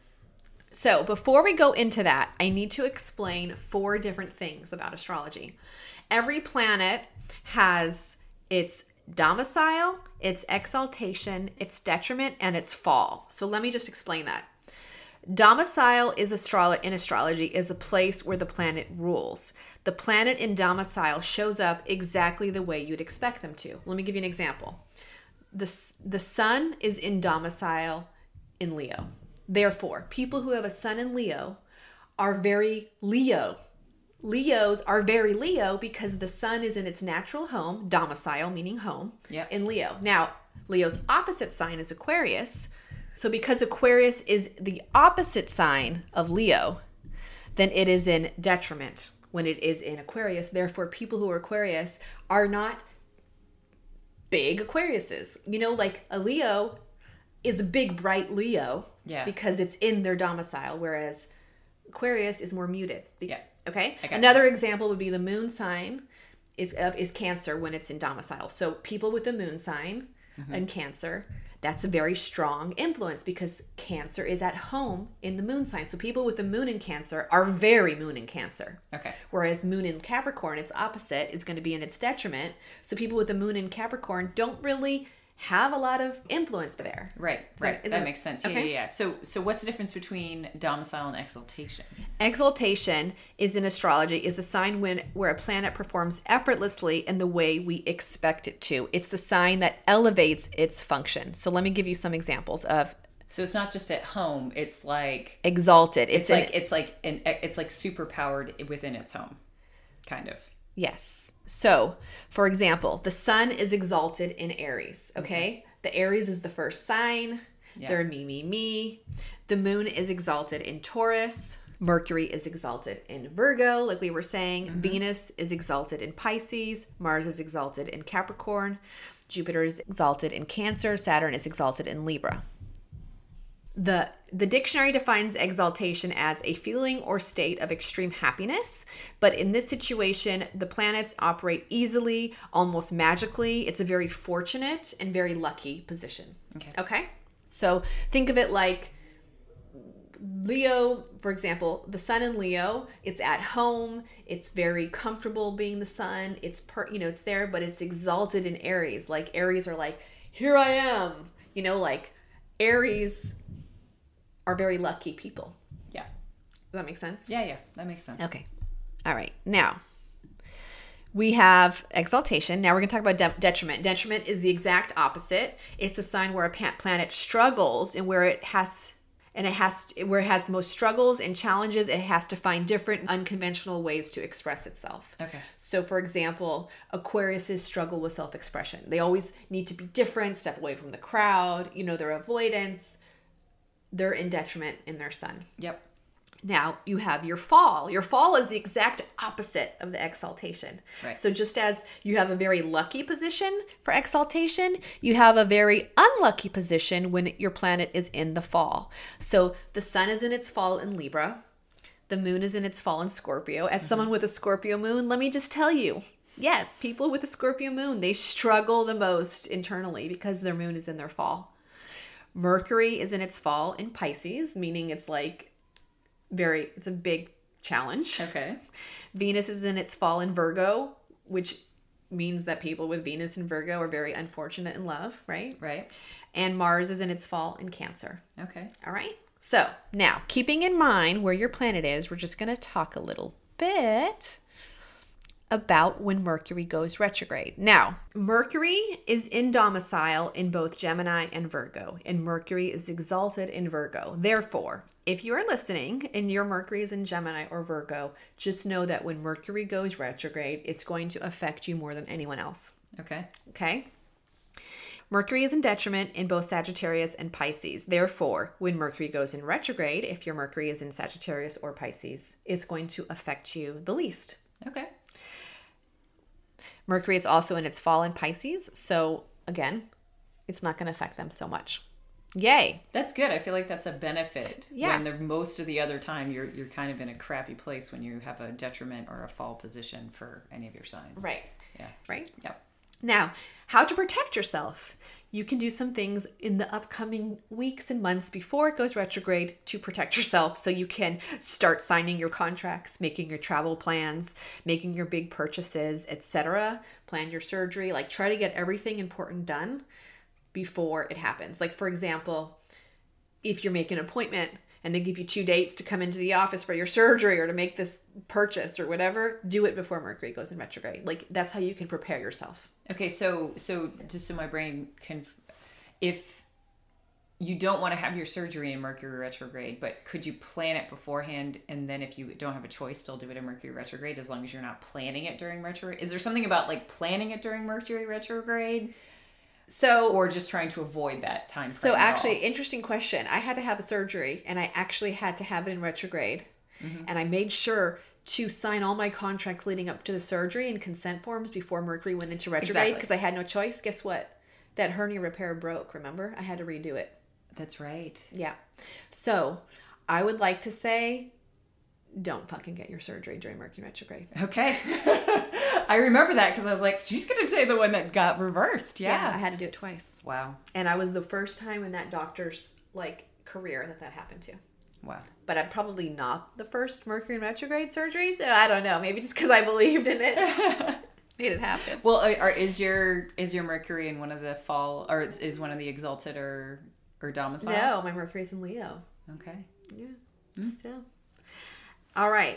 So before we go into that, I need to explain 4 different things about astrology. Every planet has its domicile, its exaltation, its detriment, and its fall. So let me just explain that. Domicile is in astrology is a place where the planet rules. The planet in domicile shows up exactly the way you'd expect them to. Let me give you an example. The sun is in domicile in Leo. Therefore, people who have a sun in Leo are very Leo. Leos are very Leo because the sun is in its natural home, domicile meaning home, Yep. in Leo. Now, Leo's opposite sign is Aquarius. So because Aquarius is the opposite sign of Leo, then it is in detriment when it is in Aquarius. Therefore, people who are Aquarius are not big Aquariuses. You know, like a Leo is a big, bright Leo Yeah. because it's in their domicile, whereas Aquarius is more muted. Yeah. Okay? I got Another example would be the moon sign is Cancer when it's in domicile. So people with the moon sign in Cancer, that's a very strong influence because Cancer is at home in the moon sign. So people with the moon in Cancer are very moon in Cancer. Okay. Whereas moon in Capricorn, its opposite, is going to be in its detriment. So people with the moon in Capricorn don't really have a lot of influence there. Right. Right. Is That it- makes sense. Yeah, okay. yeah. So what's the difference between domicile and exaltation? Exaltation is in astrology is the sign where a planet performs effortlessly in the way we expect it to. It's the sign that elevates its function. So let me give you some examples of So it's not just at home. It's like exalted. it's like super powered within its home, kind of. Yes. So, for example, the sun is exalted in Aries, okay? The Aries is the first sign. Yeah. They're me. The moon is exalted in Taurus. Mercury is exalted in Virgo, like we were saying. Venus is exalted in Pisces. Mars is exalted in Capricorn. Jupiter is exalted in Cancer. Saturn is exalted in Libra. The dictionary defines exaltation as a feeling or state of extreme happiness, but in this situation, the planets operate easily, almost magically. It's a very fortunate and very lucky position. Okay? So think of it like Leo, for example, the sun in Leo, it's at home, it's very comfortable being the sun, it's it's there, but it's exalted in Aries. Like Aries are like, here I am. Like Aries are very lucky people. Yeah. Does that make sense? Yeah. That makes sense. Okay. All right. Now, we have exaltation. Now we're going to talk about detriment. Detriment is the exact opposite. It's the sign where a planet struggles and where it has the most struggles and challenges. It has to find different unconventional ways to express itself. Okay. So, for example, Aquariuses struggle with self-expression. They always need to be different, step away from the crowd, their avoidance. They're in detriment in their sun. Yep. Now you have your fall. Your fall is the exact opposite of the exaltation. Right. So just as you have a very lucky position for exaltation, you have a very unlucky position when your planet is in the fall. So the sun is in its fall in Libra. The moon is in its fall in Scorpio. As someone with a Scorpio moon, let me just tell you, yes, people with a Scorpio moon, they struggle the most internally because their moon is in their fall. Mercury is in its fall in Pisces, meaning it's like it's a big challenge. Okay. Venus is in its fall in Virgo, which means that people with Venus and Virgo are very unfortunate in love, right? Right. And Mars is in its fall in Cancer. Okay. All right. So now, keeping in mind where your planet is, we're just going to talk a little bit about when Mercury goes retrograde. Now, Mercury is in domicile in both Gemini and Virgo, and Mercury is exalted in Virgo. Therefore, if you are listening and your Mercury is in Gemini or Virgo, just know that when Mercury goes retrograde, it's going to affect you more than anyone else. Okay. Okay? Mercury is in detriment in both Sagittarius and Pisces. Therefore, when Mercury goes in retrograde, if your Mercury is in Sagittarius or Pisces, it's going to affect you the least. Okay. Mercury is also in its fall in Pisces, so again, it's not going to affect them so much. Yay. That's good. I feel like that's a benefit. Yeah. When most of the other time you're kind of in a crappy place when you have a detriment or a fall position for any of your signs. Right. Yeah. Right? Yep. Now, how to protect yourself. You can do some things in the upcoming weeks and months before it goes retrograde to protect yourself, so you can start signing your contracts, making your travel plans, making your big purchases, etc. Plan your surgery, like try to get everything important done before it happens. Like, for example, if you're making an appointment and they give you 2 dates to come into the office for your surgery or to make this purchase or whatever, do it before Mercury goes in retrograde. Like, that's how you can prepare yourself. Okay, so just so my brain can, if you don't want to have your surgery in Mercury retrograde, but could you plan it beforehand, and then if you don't have a choice, still do it in Mercury retrograde as long as you're not planning it during retrograde? Is there something about like planning it during Mercury retrograde? So, or just trying to avoid that time frame? So at actually, all? interesting question. I had to have a surgery, and I actually had to have it in retrograde. And I made sure to sign all my contracts leading up to the surgery and consent forms before Mercury went into retrograde because I had no choice. Guess what? That hernia repair broke, remember? I had to redo it. That's right. Yeah. So I would like to say, don't fucking get your surgery during Mercury retrograde. Okay. I remember that because I was like, she's going to say the one that got reversed. I Yeah. had to do it twice. Wow. And I was the first time in that doctor's career that happened to. Wow. But I'm probably not the first Mercury in retrograde surgery, so I don't know. Maybe just because I believed in it, made it happen. Well, is your Mercury in one of the fall, or is one of the exalted or domicile? No, my Mercury's in Leo. Okay. Yeah, still. All right.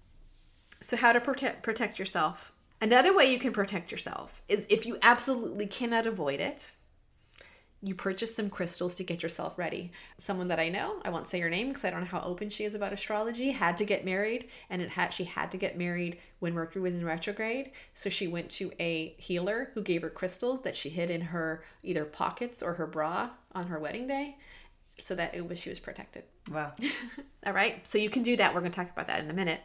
So how to protect yourself. Another way you can protect yourself is if you absolutely cannot avoid it, you purchase some crystals to get yourself ready. Someone that I know, I won't say her name because I don't know how open she is about astrology, had to get married, and she had to get married when Mercury was in retrograde. So she went to a healer who gave her crystals that she hid in her either pockets or her bra on her wedding day, so that she was protected. Wow. All right. So you can do that. We're going to talk about that in a minute.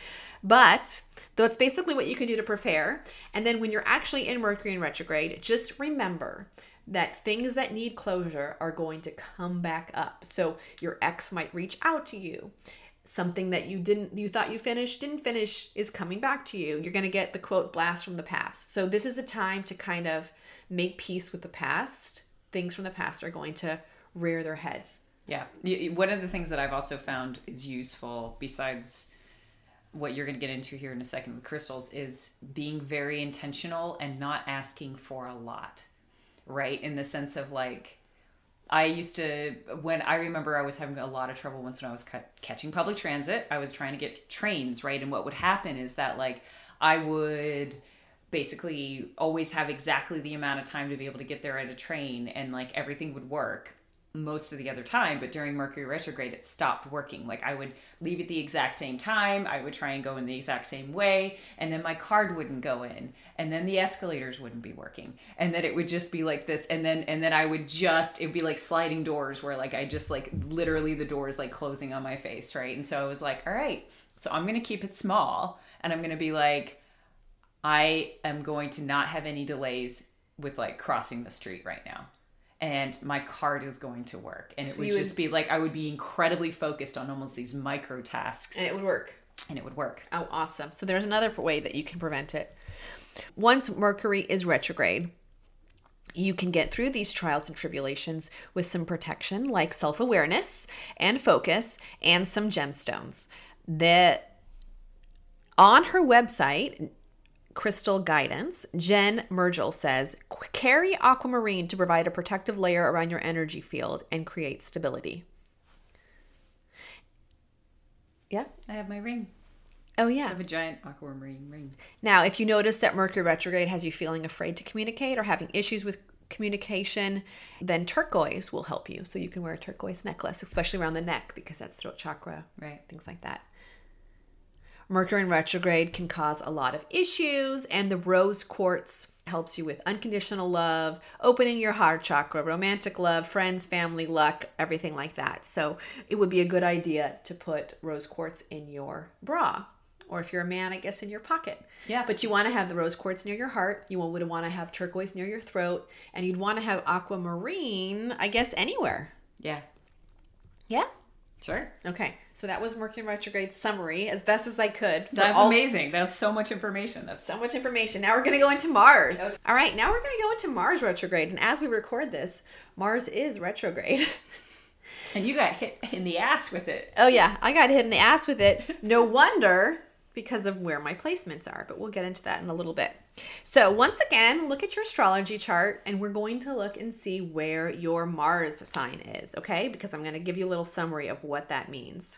But that's basically what you can do to prepare. And then when you're actually in Mercury in retrograde, just remember that things that need closure are going to come back up. So your ex might reach out to you. Something that you thought you finished, didn't finish, is coming back to you. You're going to get the quote blast from the past. So this is the time to kind of make peace with the past. Things from the past are going to rear their heads. Yeah. One of the things that I've also found is useful, besides what you're going to get into here in a second with crystals, is being very intentional and not asking for a lot, right? In the sense of like, I remember I was having a lot of trouble once when I was catching public transit. I was trying to get trains, right? And what would happen is that like I would basically always have exactly the amount of time to be able to get there at a train, and like everything would work most of the other time. But during Mercury retrograde, it stopped working. Like I would leave at the exact same time, I would try and go in the exact same way, and then my card wouldn't go in, and then the escalators wouldn't be working, and then it would just be like this, and then I would it'd be like sliding doors where like I just like literally the doors like closing on my face, right? And so I was like, all right, so I'm gonna keep it small, and I'm gonna be like, I am going to not have any delays with like crossing the street right now, and my card is going to work. And it would just be like, I would be incredibly focused on almost these micro tasks. And it would work. Oh, awesome. So there's another way that you can prevent it. Once Mercury is retrograde, you can get through these trials and tribulations with some protection, like self-awareness and focus and some gemstones. On her website, Crystal Guidance, Jen Mergel says, carry aquamarine to provide a protective layer around your energy field and create stability. Yeah? I have my ring. Oh, I yeah. have a giant aquamarine ring. Now, if you notice that Mercury retrograde has you feeling afraid to communicate or having issues with communication, then turquoise will help you. So you can wear a turquoise necklace, especially around the neck, because that's throat chakra. Right. Things like that. Mercury in retrograde can cause a lot of issues, and the rose quartz helps you with unconditional love, opening your heart chakra, romantic love, friends, family, luck, everything like that. So it would be a good idea to put rose quartz in your bra, or if you're a man, I guess in your pocket. Yeah. But you want to have the rose quartz near your heart. You would want to have turquoise near your throat, and you'd want to have aquamarine, I guess, anywhere. Yeah. Yeah? Sure. Okay. So that was Mercury retrograde summary as best as I could. for That's all- amazing. That's so much information. That's So much information. Now we're going to go into Mars. All right. Now we're going to go into Mars retrograde. And as we record this, Mars is retrograde. And you got hit in the ass with it. Oh, yeah. I got hit in the ass with it. No wonder, because of where my placements are. But we'll get into that in a little bit. So once again, look at your astrology chart. And we're going to look and see where your Mars sign is. Okay? Because I'm going to give you a little summary of what that means.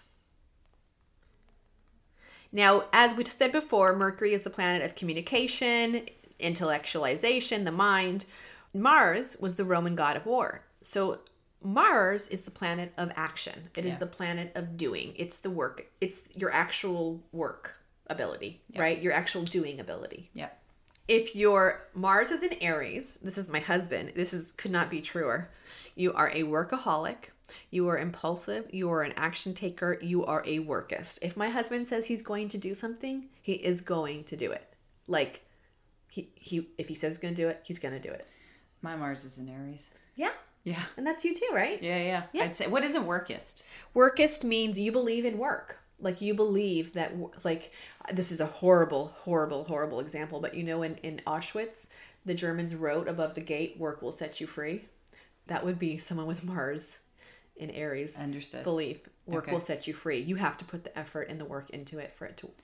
Now, as we said before, Mercury is the planet of communication, intellectualization, the mind. Mars was the Roman god of war. So Mars is the planet of action. It is the planet of doing. It's the work. It's your actual work ability, right? Your actual doing ability. Yeah. If your Mars is in Aries, this is my husband. Could not be truer. You are a workaholic. You are impulsive. You are an action taker. You are a workist. If my husband says he's going to do something, he is going to do it. Like, if he says he's going to do it, he's going to do it. My Mars is in Aries. Yeah. Yeah. And that's you too, right? Yeah. I'd say, what is a workist? Workist means you believe in work. Like, you believe that, like, this is a horrible, horrible, horrible example, but in Auschwitz, the Germans wrote above the gate, "Work will set you free." That would be someone with Mars in Aries. Understood. Belief. Work will set you free. You have to put the effort and the work into it for it to.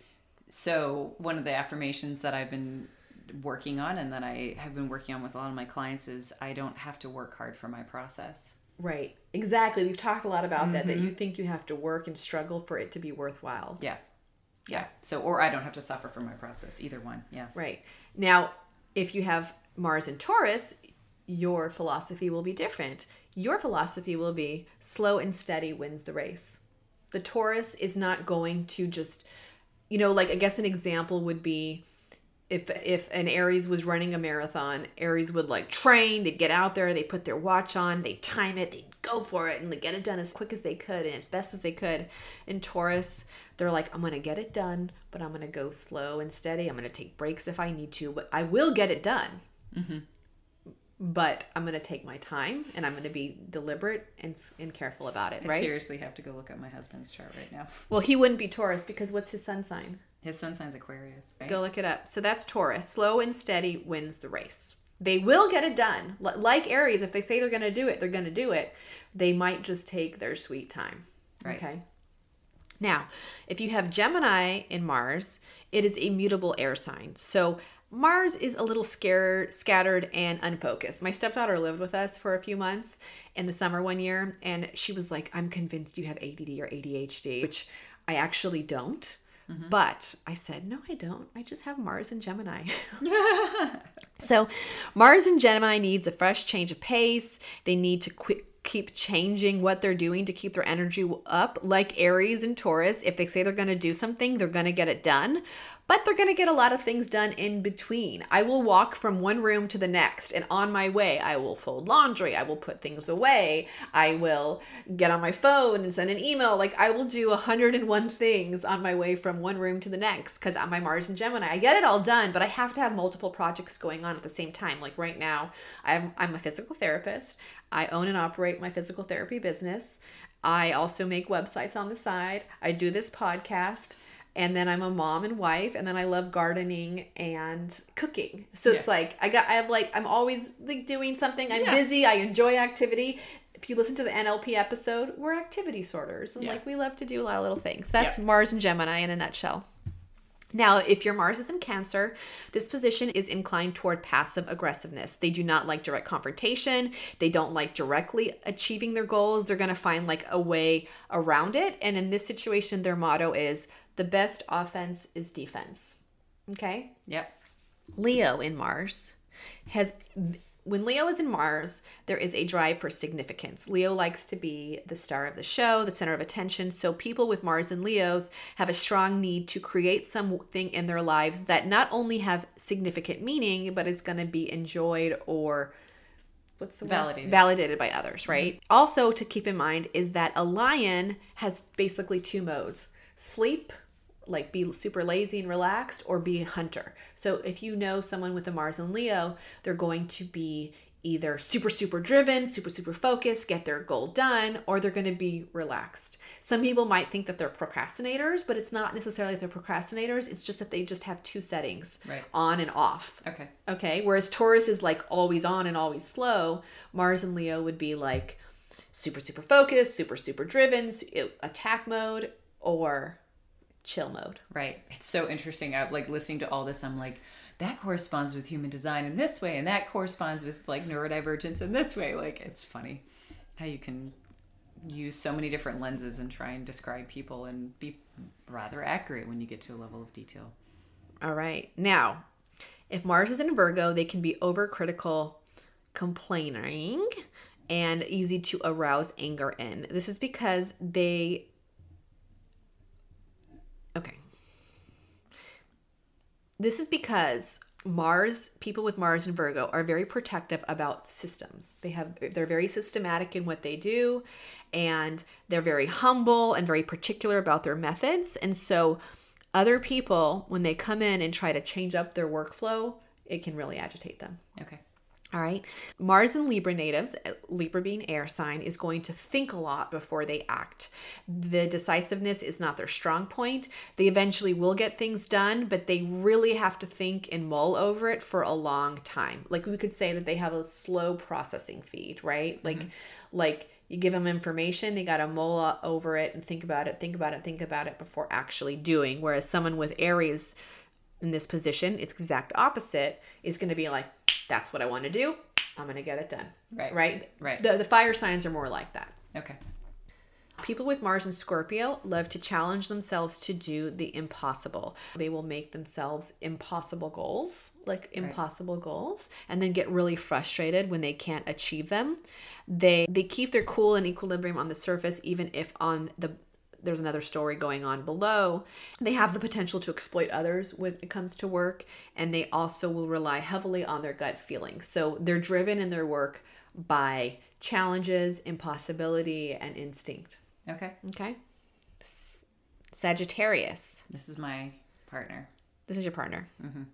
So one of the affirmations that I've been working on and that I have been working on with a lot of my clients is I don't have to work hard for my process. Right. Exactly. We've talked a lot about that you think you have to work and struggle for it to be worthwhile. Yeah. So, or I don't have to suffer for my process. Either one. Yeah. Right. Now, if you have Mars in Taurus, your philosophy will be different. Your philosophy will be slow and steady wins the race. The Taurus is not going to just, like, I guess an example would be if an Aries was running a marathon, Aries would like train, they'd get out there, they put their watch on, they time it, they'd go for it, and they get it done as quick as they could and as best as they could. In Taurus, they're like, I'm going to get it done, but I'm going to go slow and steady. I'm going to take breaks if I need to, but I will get it done. Mm-hmm. But I'm going to take my time and I'm going to be deliberate and careful about it, right? I seriously have to go look at my husband's chart right now. Well, he wouldn't be Taurus because what's his sun sign? His sun sign's Aquarius, right? Go look it up. So that's Taurus. Slow and steady wins the race. They will get it done. Like Aries, if they say they're going to do it, they're going to do it. They might just take their sweet time. Right. Okay. Now, if you have Gemini in Mars, it is a mutable air sign. So Mars is a little scattered and unfocused. My stepdaughter lived with us for a few months in the summer one year, and she was like, I'm convinced you have ADD or ADHD, which I actually don't. Mm-hmm. But I said, no, I don't. I just have Mars and Gemini. So Mars and Gemini needs a fresh change of pace. They need to keep changing what they're doing to keep their energy up. Like Aries and Taurus, if they say they're going to do something, they're going to get it done. But they're going to get a lot of things done in between. I will walk from one room to the next, and on my way, I will fold laundry. I will put things away. I will get on my phone and send an email. Like, I will do 101 things on my way from one room to the next because I'm my Mars and Gemini. I get it all done, but I have to have multiple projects going on at the same time. Like right now, I'm a physical therapist. I own and operate my physical therapy business. I also make websites on the side. I do this podcast. And then I'm a mom and wife, and then I love gardening and cooking. So it's like I'm always like doing something. I'm busy. I enjoy activity. If you listen to the NLP episode, we're activity sorters, and like we love to do a lot of little things. That's Mars and Gemini in a nutshell. Now, if your Mars is in Cancer, this position is inclined toward passive aggressiveness. They do not like direct confrontation. They don't like directly achieving their goals. They're going to find like a way around it. And in this situation, their motto is the best offense is defense. Okay? Yep. Leo in Mars when Leo is in Mars, there is a drive for significance. Leo likes to be the star of the show, the center of attention. So people with Mars and Leos have a strong need to create something in their lives that not only have significant meaning, but is going to be enjoyed or validated by others, right? Mm-hmm. Also to keep in mind is that a lion has basically two modes: sleep, like be super lazy and relaxed, or be a hunter. So if you know someone with a Mars and Leo, they're going to be either super, super driven, super, super focused, get their goal done, or they're going to be relaxed. Some people might think that they're procrastinators, but it's not necessarily that they're procrastinators. It's just that they just have two settings, Right. on and off. Okay. Okay. Whereas Taurus is like always on and always slow. Mars and Leo would be like super, super focused, super, super driven, attack mode, or chill mode. Right. It's so interesting. I'm like listening to all this. I'm like, that corresponds with human design in this way, and that corresponds with like neurodivergence in this way. Like, it's funny how you can use so many different lenses and try and describe people and be rather accurate when you get to a level of detail. All right. Now, if Mars is in Virgo, they can be overcritical, complaining, and easy to arouse anger in. This is because they... Okay. This is because people with Mars and Virgo are very protective about systems. They're very systematic in what they do, and they're very humble and very particular about their methods. And so other people, when they come in and try to change up their workflow, it can really agitate them. Okay. All right. Mars and Libra natives, Libra being air sign, is going to think a lot before they act. The decisiveness is not their strong point. They eventually will get things done, but they really have to think and mull over it for a long time. Like we could say that they have a slow processing feed, right? Like you give them information, they got to mull over it and think about it before actually doing. Whereas someone with Aries in this position, it's exact opposite, is going to be like, that's what I want to do. I'm going to get it done. Right. The fire signs are more like that. Okay. People with Mars and Scorpio love to challenge themselves to do the impossible. They will make themselves impossible goals, and then get really frustrated when they can't achieve them. They keep their cool and equilibrium on the surface, even if there's another story going on below. They have the potential to exploit others when it comes to work, and they also will rely heavily on their gut feelings. So they're driven in their work by challenges, impossibility, and instinct. Okay. Okay. Sagittarius. This is my partner. This is your partner. Mm-hmm.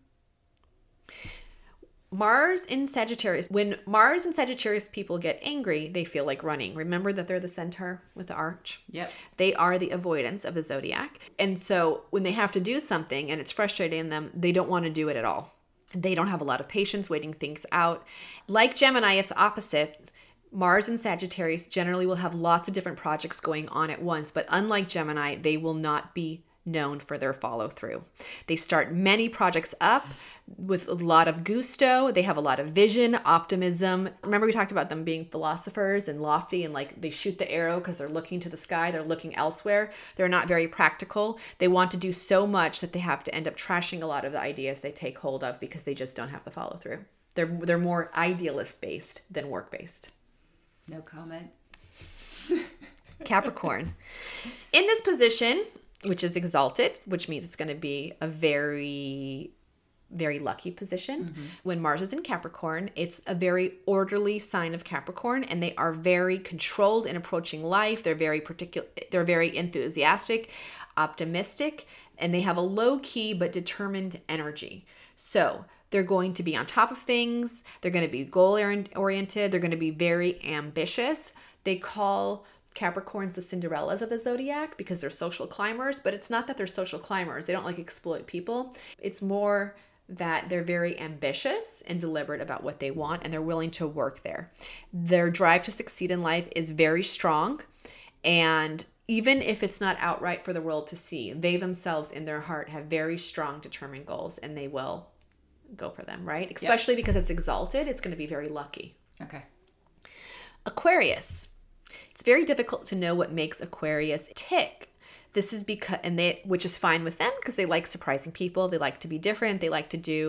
Mars in Sagittarius. When Mars and Sagittarius people get angry, they feel like running. Remember that they're the centaur with the arch? Yep. They are the avoidance of the zodiac. And so when they have to do something and it's frustrating them, they don't want to do it at all. They don't have a lot of patience waiting things out. Like Gemini, it's opposite. Mars and Sagittarius generally will have lots of different projects going on at once, but unlike Gemini, they will not be known for their follow through. They start many projects up with a lot of gusto. They have a lot of vision, optimism. Remember we talked about them being philosophers and lofty, and like they shoot the arrow because they're looking to the sky. They're looking elsewhere. They're not very practical. They want to do so much that they have to end up trashing a lot of the ideas they take hold of because they just don't have the follow through. They're more idealist based than work based. No comment. Capricorn. In this position, which is exalted, which means it's going to be a very, very lucky position. Mm-hmm. When Mars is in Capricorn, it's a very orderly sign of Capricorn, and they are very controlled in approaching life. They're very particular. They're very enthusiastic, optimistic, and they have a low-key but determined energy. So they're going to be on top of things. They're going to be goal-oriented. They're going to be very ambitious. They call Capricorns the Cinderellas of the zodiac because they're social climbers, but it's not that they're social climbers. They don't like exploit people. It's more that they're very ambitious and deliberate about what they want, and they're willing to work there. Their drive to succeed in life is very strong, and even if it's not outright for the world to see, they themselves in their heart have very strong, determined goals, and they will go for them, right? Especially because it's exalted, it's going to be very lucky. Okay. Aquarius. It's very difficult to know what makes Aquarius tick. This is because, which is fine with them because they like surprising people. They like to be different. They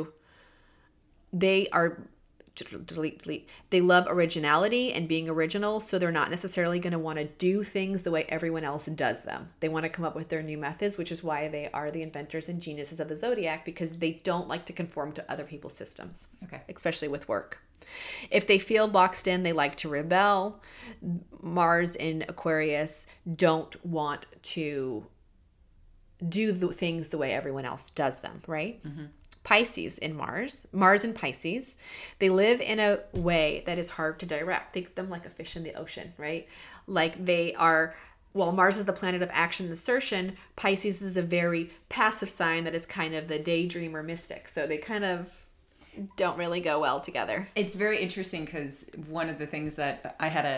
love originality and being original. So they're not necessarily going to want to do things the way everyone else does them. They want to come up with their new methods, which is why they are the inventors and geniuses of the zodiac, because they don't like to conform to other people's systems. Okay. Especially with work. If they feel boxed in, they like to rebel. Mars in Aquarius don't want to do the things the way everyone else does them, right? Mm-hmm. Pisces in Mars and Pisces, they live in a way that is hard to direct. Think of them like a fish in the ocean, right? Like they are, while Mars is the planet of action and assertion, Pisces is a very passive sign that is kind of the daydreamer mystic. So they kind of don't really go well together. It's very interesting because one of the things that I had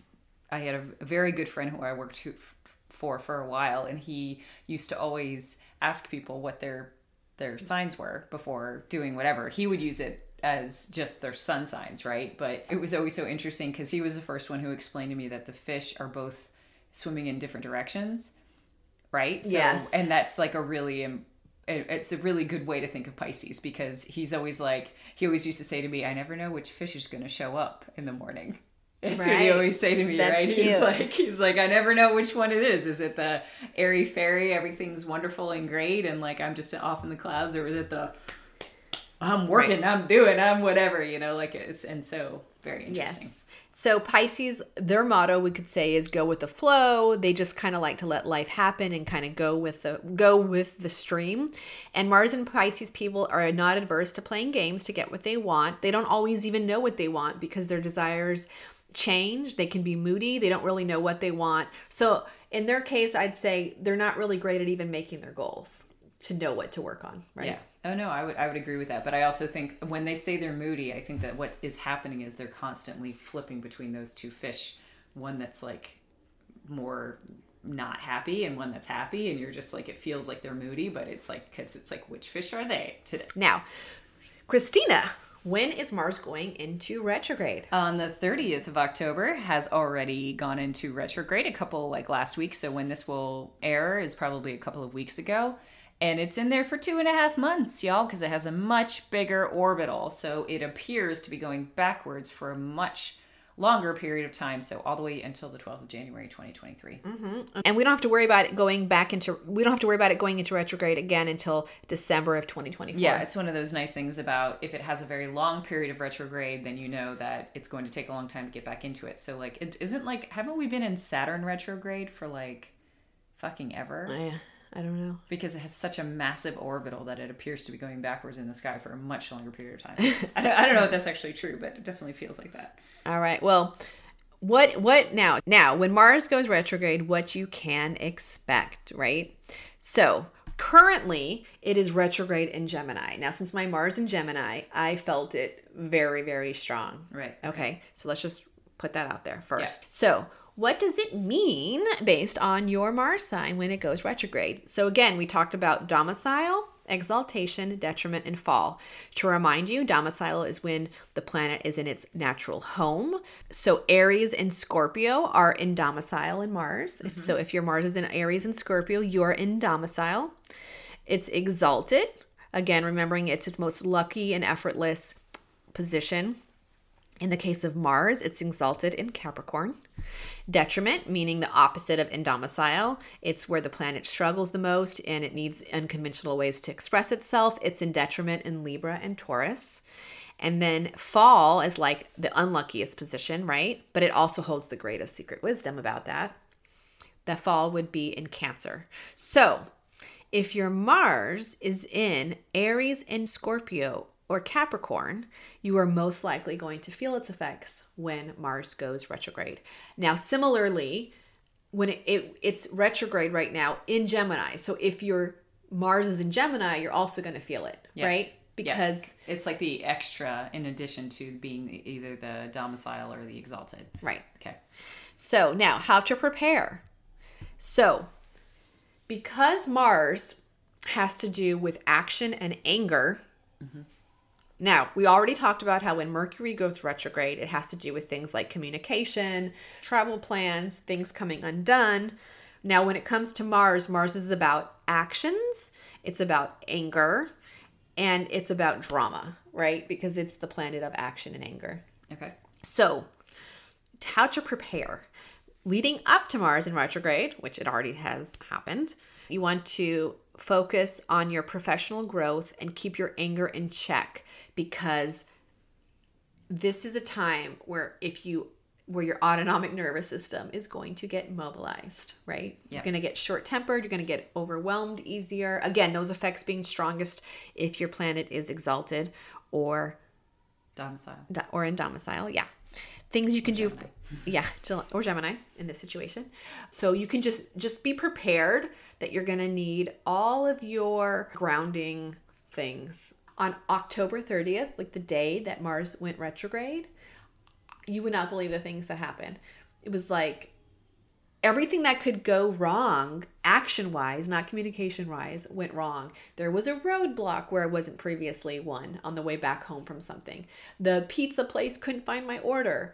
a very good friend who I worked for a while, and he used to always ask people what their signs were before doing whatever. He would use it as just their sun signs, right? But it was always so interesting because he was the first one who explained to me that the fish are both swimming in different directions, right? So, yes. And that's like it's a really good way to think of Pisces, because he always used to say to me, I never know which fish is going to show up in the morning. That's what he always say to me, That's right? cute. He's like, I never know which one it is. Is it the airy fairy, everything's wonderful and great, and like I'm just off in the clouds, or is it the I'm working, I'm doing, I'm whatever, like it's, and so very interesting. Yes. So Pisces, their motto we could say is go with the flow. They just kind of like to let life happen and kind of go with the stream. And Mars and Pisces people are not adverse to playing games to get what they want. They don't always even know what they want because their desires change. They can be moody. They don't really know what they want. So in their case, I'd say they're not really great at even making their goals to know what to work on, right? Yeah. Oh no, I would agree with that. But I also think when they say they're moody, I think that what is happening is they're constantly flipping between those two fish. One that's like more not happy and one that's happy, and you're just like, it feels like they're moody, but it's like, because it's like, which fish are they today? Now, Christina, when is Mars going into retrograde? On the 30th of October, has already gone into retrograde a couple, like last week. So when this will air is probably a couple of weeks ago. And it's in there for 2.5 months, y'all, because it has a much bigger orbital. So it appears to be going backwards for a much longer period of time. So all the way until the 12th of January, 2023. Mm-hmm. And we don't have to worry about it going into retrograde again until December of 2024. Yeah, it's one of those nice things about if it has a very long period of retrograde, then you know that it's going to take a long time to get back into it. So like, it isn't like, haven't we been in Saturn retrograde for like fucking ever? I don't know. Because it has such a massive orbital that it appears to be going backwards in the sky for a much longer period of time. I don't know if that's actually true, but it definitely feels like that. All right. Well, what now? Now, when Mars goes retrograde, what you can expect, right? So currently it is retrograde in Gemini. Now, since my Mars in Gemini, I felt it very, very strong. Right. Okay. So let's just put that out there first. Yeah. So what does it mean based on your Mars sign when it goes retrograde? So again, we talked about domicile, exaltation, detriment, and fall. To remind you, domicile is when the planet is in its natural home. So Aries and Scorpio are in domicile in Mars. Mm-hmm. So if your Mars is in Aries and Scorpio, you're in domicile. It's exalted. Again, remembering it's its most lucky and effortless position. In the case of Mars, it's exalted in Capricorn. Detriment, meaning the opposite of in domicile. It's where the planet struggles the most and it needs unconventional ways to express itself. It's in detriment in Libra and Taurus. And then fall is like the unluckiest position, right? But it also holds the greatest secret wisdom about that. The fall would be in Cancer. So if your Mars is in Aries and Scorpio or Capricorn, you are most likely going to feel its effects when Mars goes retrograde. Now, similarly, when it's retrograde right now in Gemini. So if your Mars is in Gemini, you're also going to feel it, right? Because it's like the extra in addition to being either the domicile or the exalted. Right. Okay. So now, how to prepare. So because Mars has to do with action and anger, Now, we already talked about how when Mercury goes retrograde, it has to do with things like communication, travel plans, things coming undone. Now, when it comes to Mars, Mars is about actions, it's about anger, and it's about drama, right? Because it's the planet of action and anger. Okay. So, how to prepare. Leading up to Mars in retrograde, which it already has happened, you want to focus on your professional growth and keep your anger in check, because this is a time where if you where your autonomic nervous system is going to get mobilized, right? Yep. You're going to get short-tempered. You're going to get overwhelmed easier. Again, those effects being strongest if your planet is exalted or in domicile. Yeah. Things you can do. Yeah. Or Gemini in this situation. So you can just be prepared that you're going to need all of your grounding things. On October 30th, like the day that Mars went retrograde, you would not believe the things that happened. It was like everything that could go wrong, action-wise, not communication-wise, went wrong. There was a roadblock where it wasn't previously one on the way back home from something. The pizza place couldn't find my order.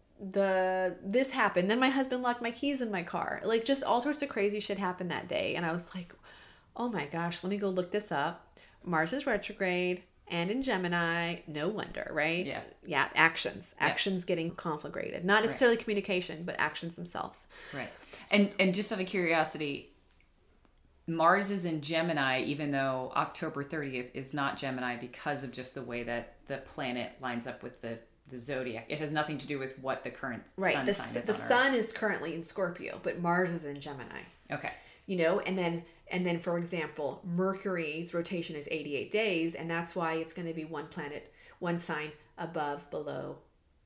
This happened. Then my husband locked my keys in my car. Like, just all sorts of crazy shit happened that day. And I was like, oh my gosh, let me go look this up. Mars is retrograde. And in Gemini, no wonder, right? Yeah. Yeah, actions getting conflagrated. Not necessarily communication, but actions themselves. Right. And just out of curiosity, Mars is in Gemini, even though October 30th is not Gemini because of just the way that the planet lines up with the zodiac. It has nothing to do with what the current sun sign is on The sun is currently in Scorpio, but Mars is in Gemini. Okay. And then, for example, Mercury's rotation is 88 days, and that's why it's going to be one planet, one sign above, below,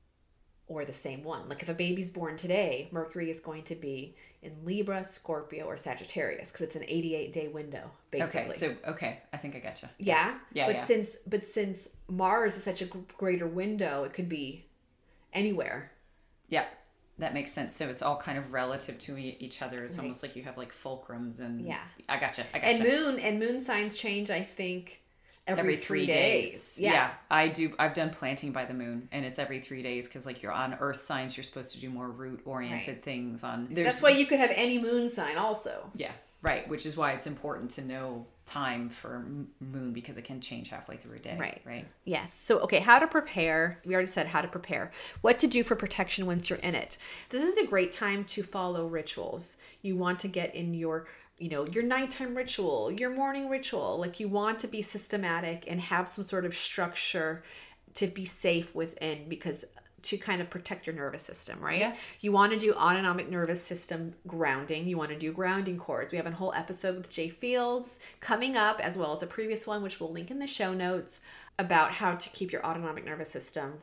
or the same one. Like if a baby's born today, Mercury is going to be in Libra, Scorpio, or Sagittarius because it's an 88-day window, basically. Okay, I think I gotcha. Yeah? Yeah. Since Mars is such a greater window, it could be anywhere. Yeah. That makes sense. So it's all kind of relative to each other. It's almost like you have like fulcrums and I gotcha. And moon signs change, I think, every 3 days. Yeah. I've done planting by the moon, and it's every 3 days because like you're on Earth signs, you're supposed to do more root oriented things on. That's why you could have any moon sign also. Yeah. Right. Which is why it's important to know time for moon because it can change halfway through a day. Right. Yes. So, okay, how to prepare. We already said how to prepare. What to do for protection once you're in it. This is a great time to follow rituals. You want to get in your nighttime ritual, your morning ritual. Like you want to be systematic and have some sort of structure to be safe within because to kind of protect your nervous system, right? Yeah. You want to do autonomic nervous system grounding. You want to do grounding cords. We have a whole episode with Jay Fields coming up, as well as a previous one, which we'll link in the show notes, about how to keep your autonomic nervous system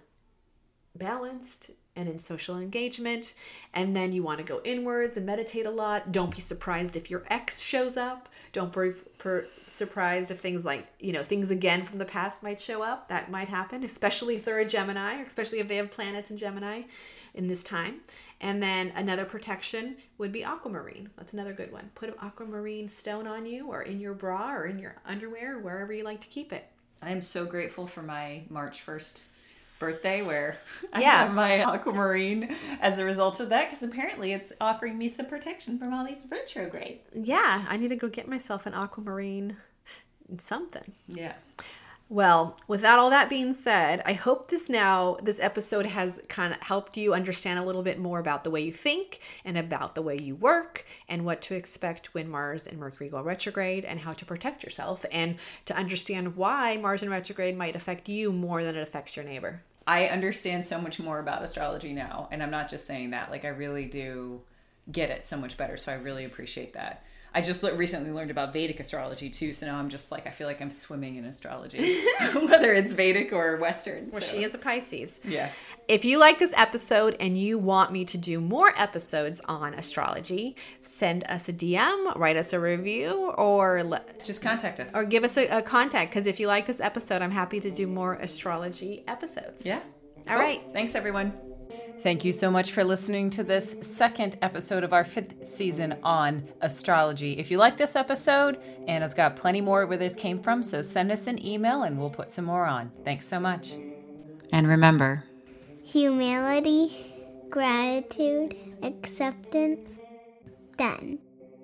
balanced and in social engagement. And then you want to go inwards and meditate a lot. Don't be surprised if your ex shows up. Don't be surprised if things like, things again from the past might show up. That might happen, especially if they're a Gemini, or especially if they have planets in Gemini in this time. And then another protection would be aquamarine. That's another good one. Put an aquamarine stone on you or in your bra or in your underwear or wherever you like to keep it. I am so grateful for my March 1st birthday where I have my aquamarine as a result of that because apparently it's offering me some protection from all these retrogrades. Yeah, I need to go get myself an aquamarine something. Yeah. Well, without all that being said, I hope this episode has kind of helped you understand a little bit more about the way you think and about the way you work and what to expect when Mars and Mercury go retrograde and how to protect yourself and to understand why Mars in retrograde might affect you more than it affects your neighbor. I understand so much more about astrology now, and I'm not just saying that. Like, I really do get it so much better, so I really appreciate that. I just recently learned about Vedic astrology too, so now I'm just like, I feel like I'm swimming in astrology, whether it's Vedic or Western. Well, she is a Pisces. Yeah. If you like this episode and you want me to do more episodes on astrology, send us a DM, write us a review, or just contact us. Or give us a contact, because if you like this episode, I'm happy to do more astrology episodes. Yeah. All right. Thanks, everyone. Thank you so much for listening to this second episode of our 5th season on astrology. If you like this episode, Anna's got plenty more where this came from, so send us an email and we'll put some more on. Thanks so much. And remember, humility, gratitude, acceptance, done.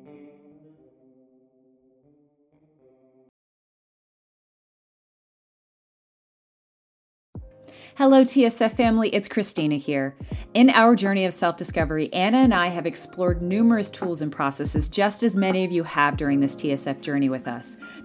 Hello, TSF family. It's Christina here. In our journey of self-discovery, Anna and I have explored numerous tools and processes, just as many of you have during this TSF journey with us.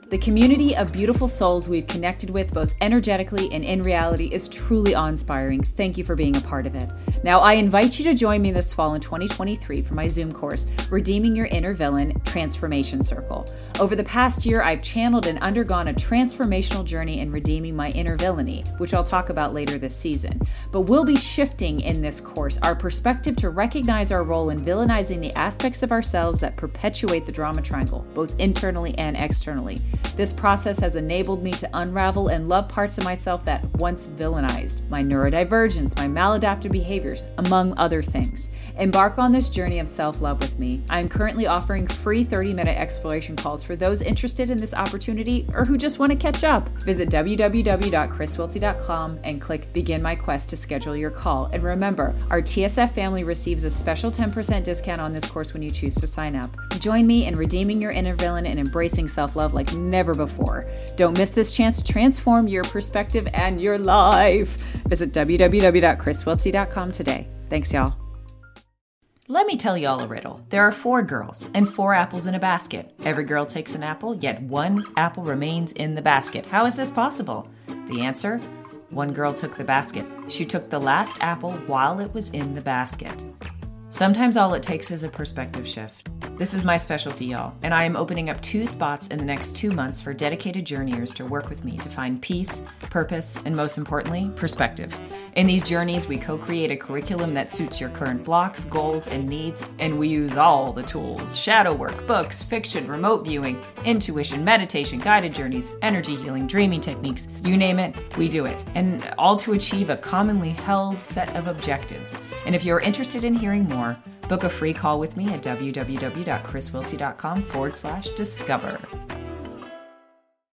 The community of beautiful souls we've connected with both energetically and in reality is truly awe-inspiring. Thank you for being a part of it. Now, I invite you to join me this fall in 2023 for my Zoom course, Redeeming Your Inner Villain Transformation Circle. Over the past year, I've channeled and undergone a transformational journey in redeeming my inner villainy, which I'll talk about later this season. But we'll be shifting in this course our perspective to recognize our role in villainizing the aspects of ourselves that perpetuate the drama triangle, both internally and externally. This process has enabled me to unravel and love parts of myself that once villainized, my neurodivergence, my maladaptive behaviors, among other things. Embark on this journey of self-love with me. I am currently offering free 30-minute exploration calls for those interested in this opportunity or who just want to catch up. Visit www.chriswiltsey.com and click Begin My Quest to schedule your call. And remember, our TSF family receives a special 10% discount on this course when you choose to sign up. Join me in redeeming your inner villain and embracing self-love like never before. Don't miss this chance to transform your perspective and your life. Visit www.chriswiltsey.com today. Thanks, y'all. Let me tell y'all a riddle. There are 4 girls and 4 apples in a basket. Every girl takes an apple, yet 1 apple remains in the basket. How is this possible? The answer? One girl took the basket. She took the last apple while it was in the basket. Sometimes all it takes is a perspective shift. This is my specialty, y'all, and I am opening up 2 spots in the next 2 months for dedicated journeyers to work with me to find peace, purpose, and most importantly, perspective. In these journeys, we co-create a curriculum that suits your current blocks, goals, and needs, and we use all the tools: shadow work, books, fiction, remote viewing, intuition, meditation, guided journeys, energy healing, dreaming techniques, you name it, we do it, and all to achieve a commonly held set of objectives. And if you're interested in hearing more, book a free call with me at www.chriswiltsey.com/discover.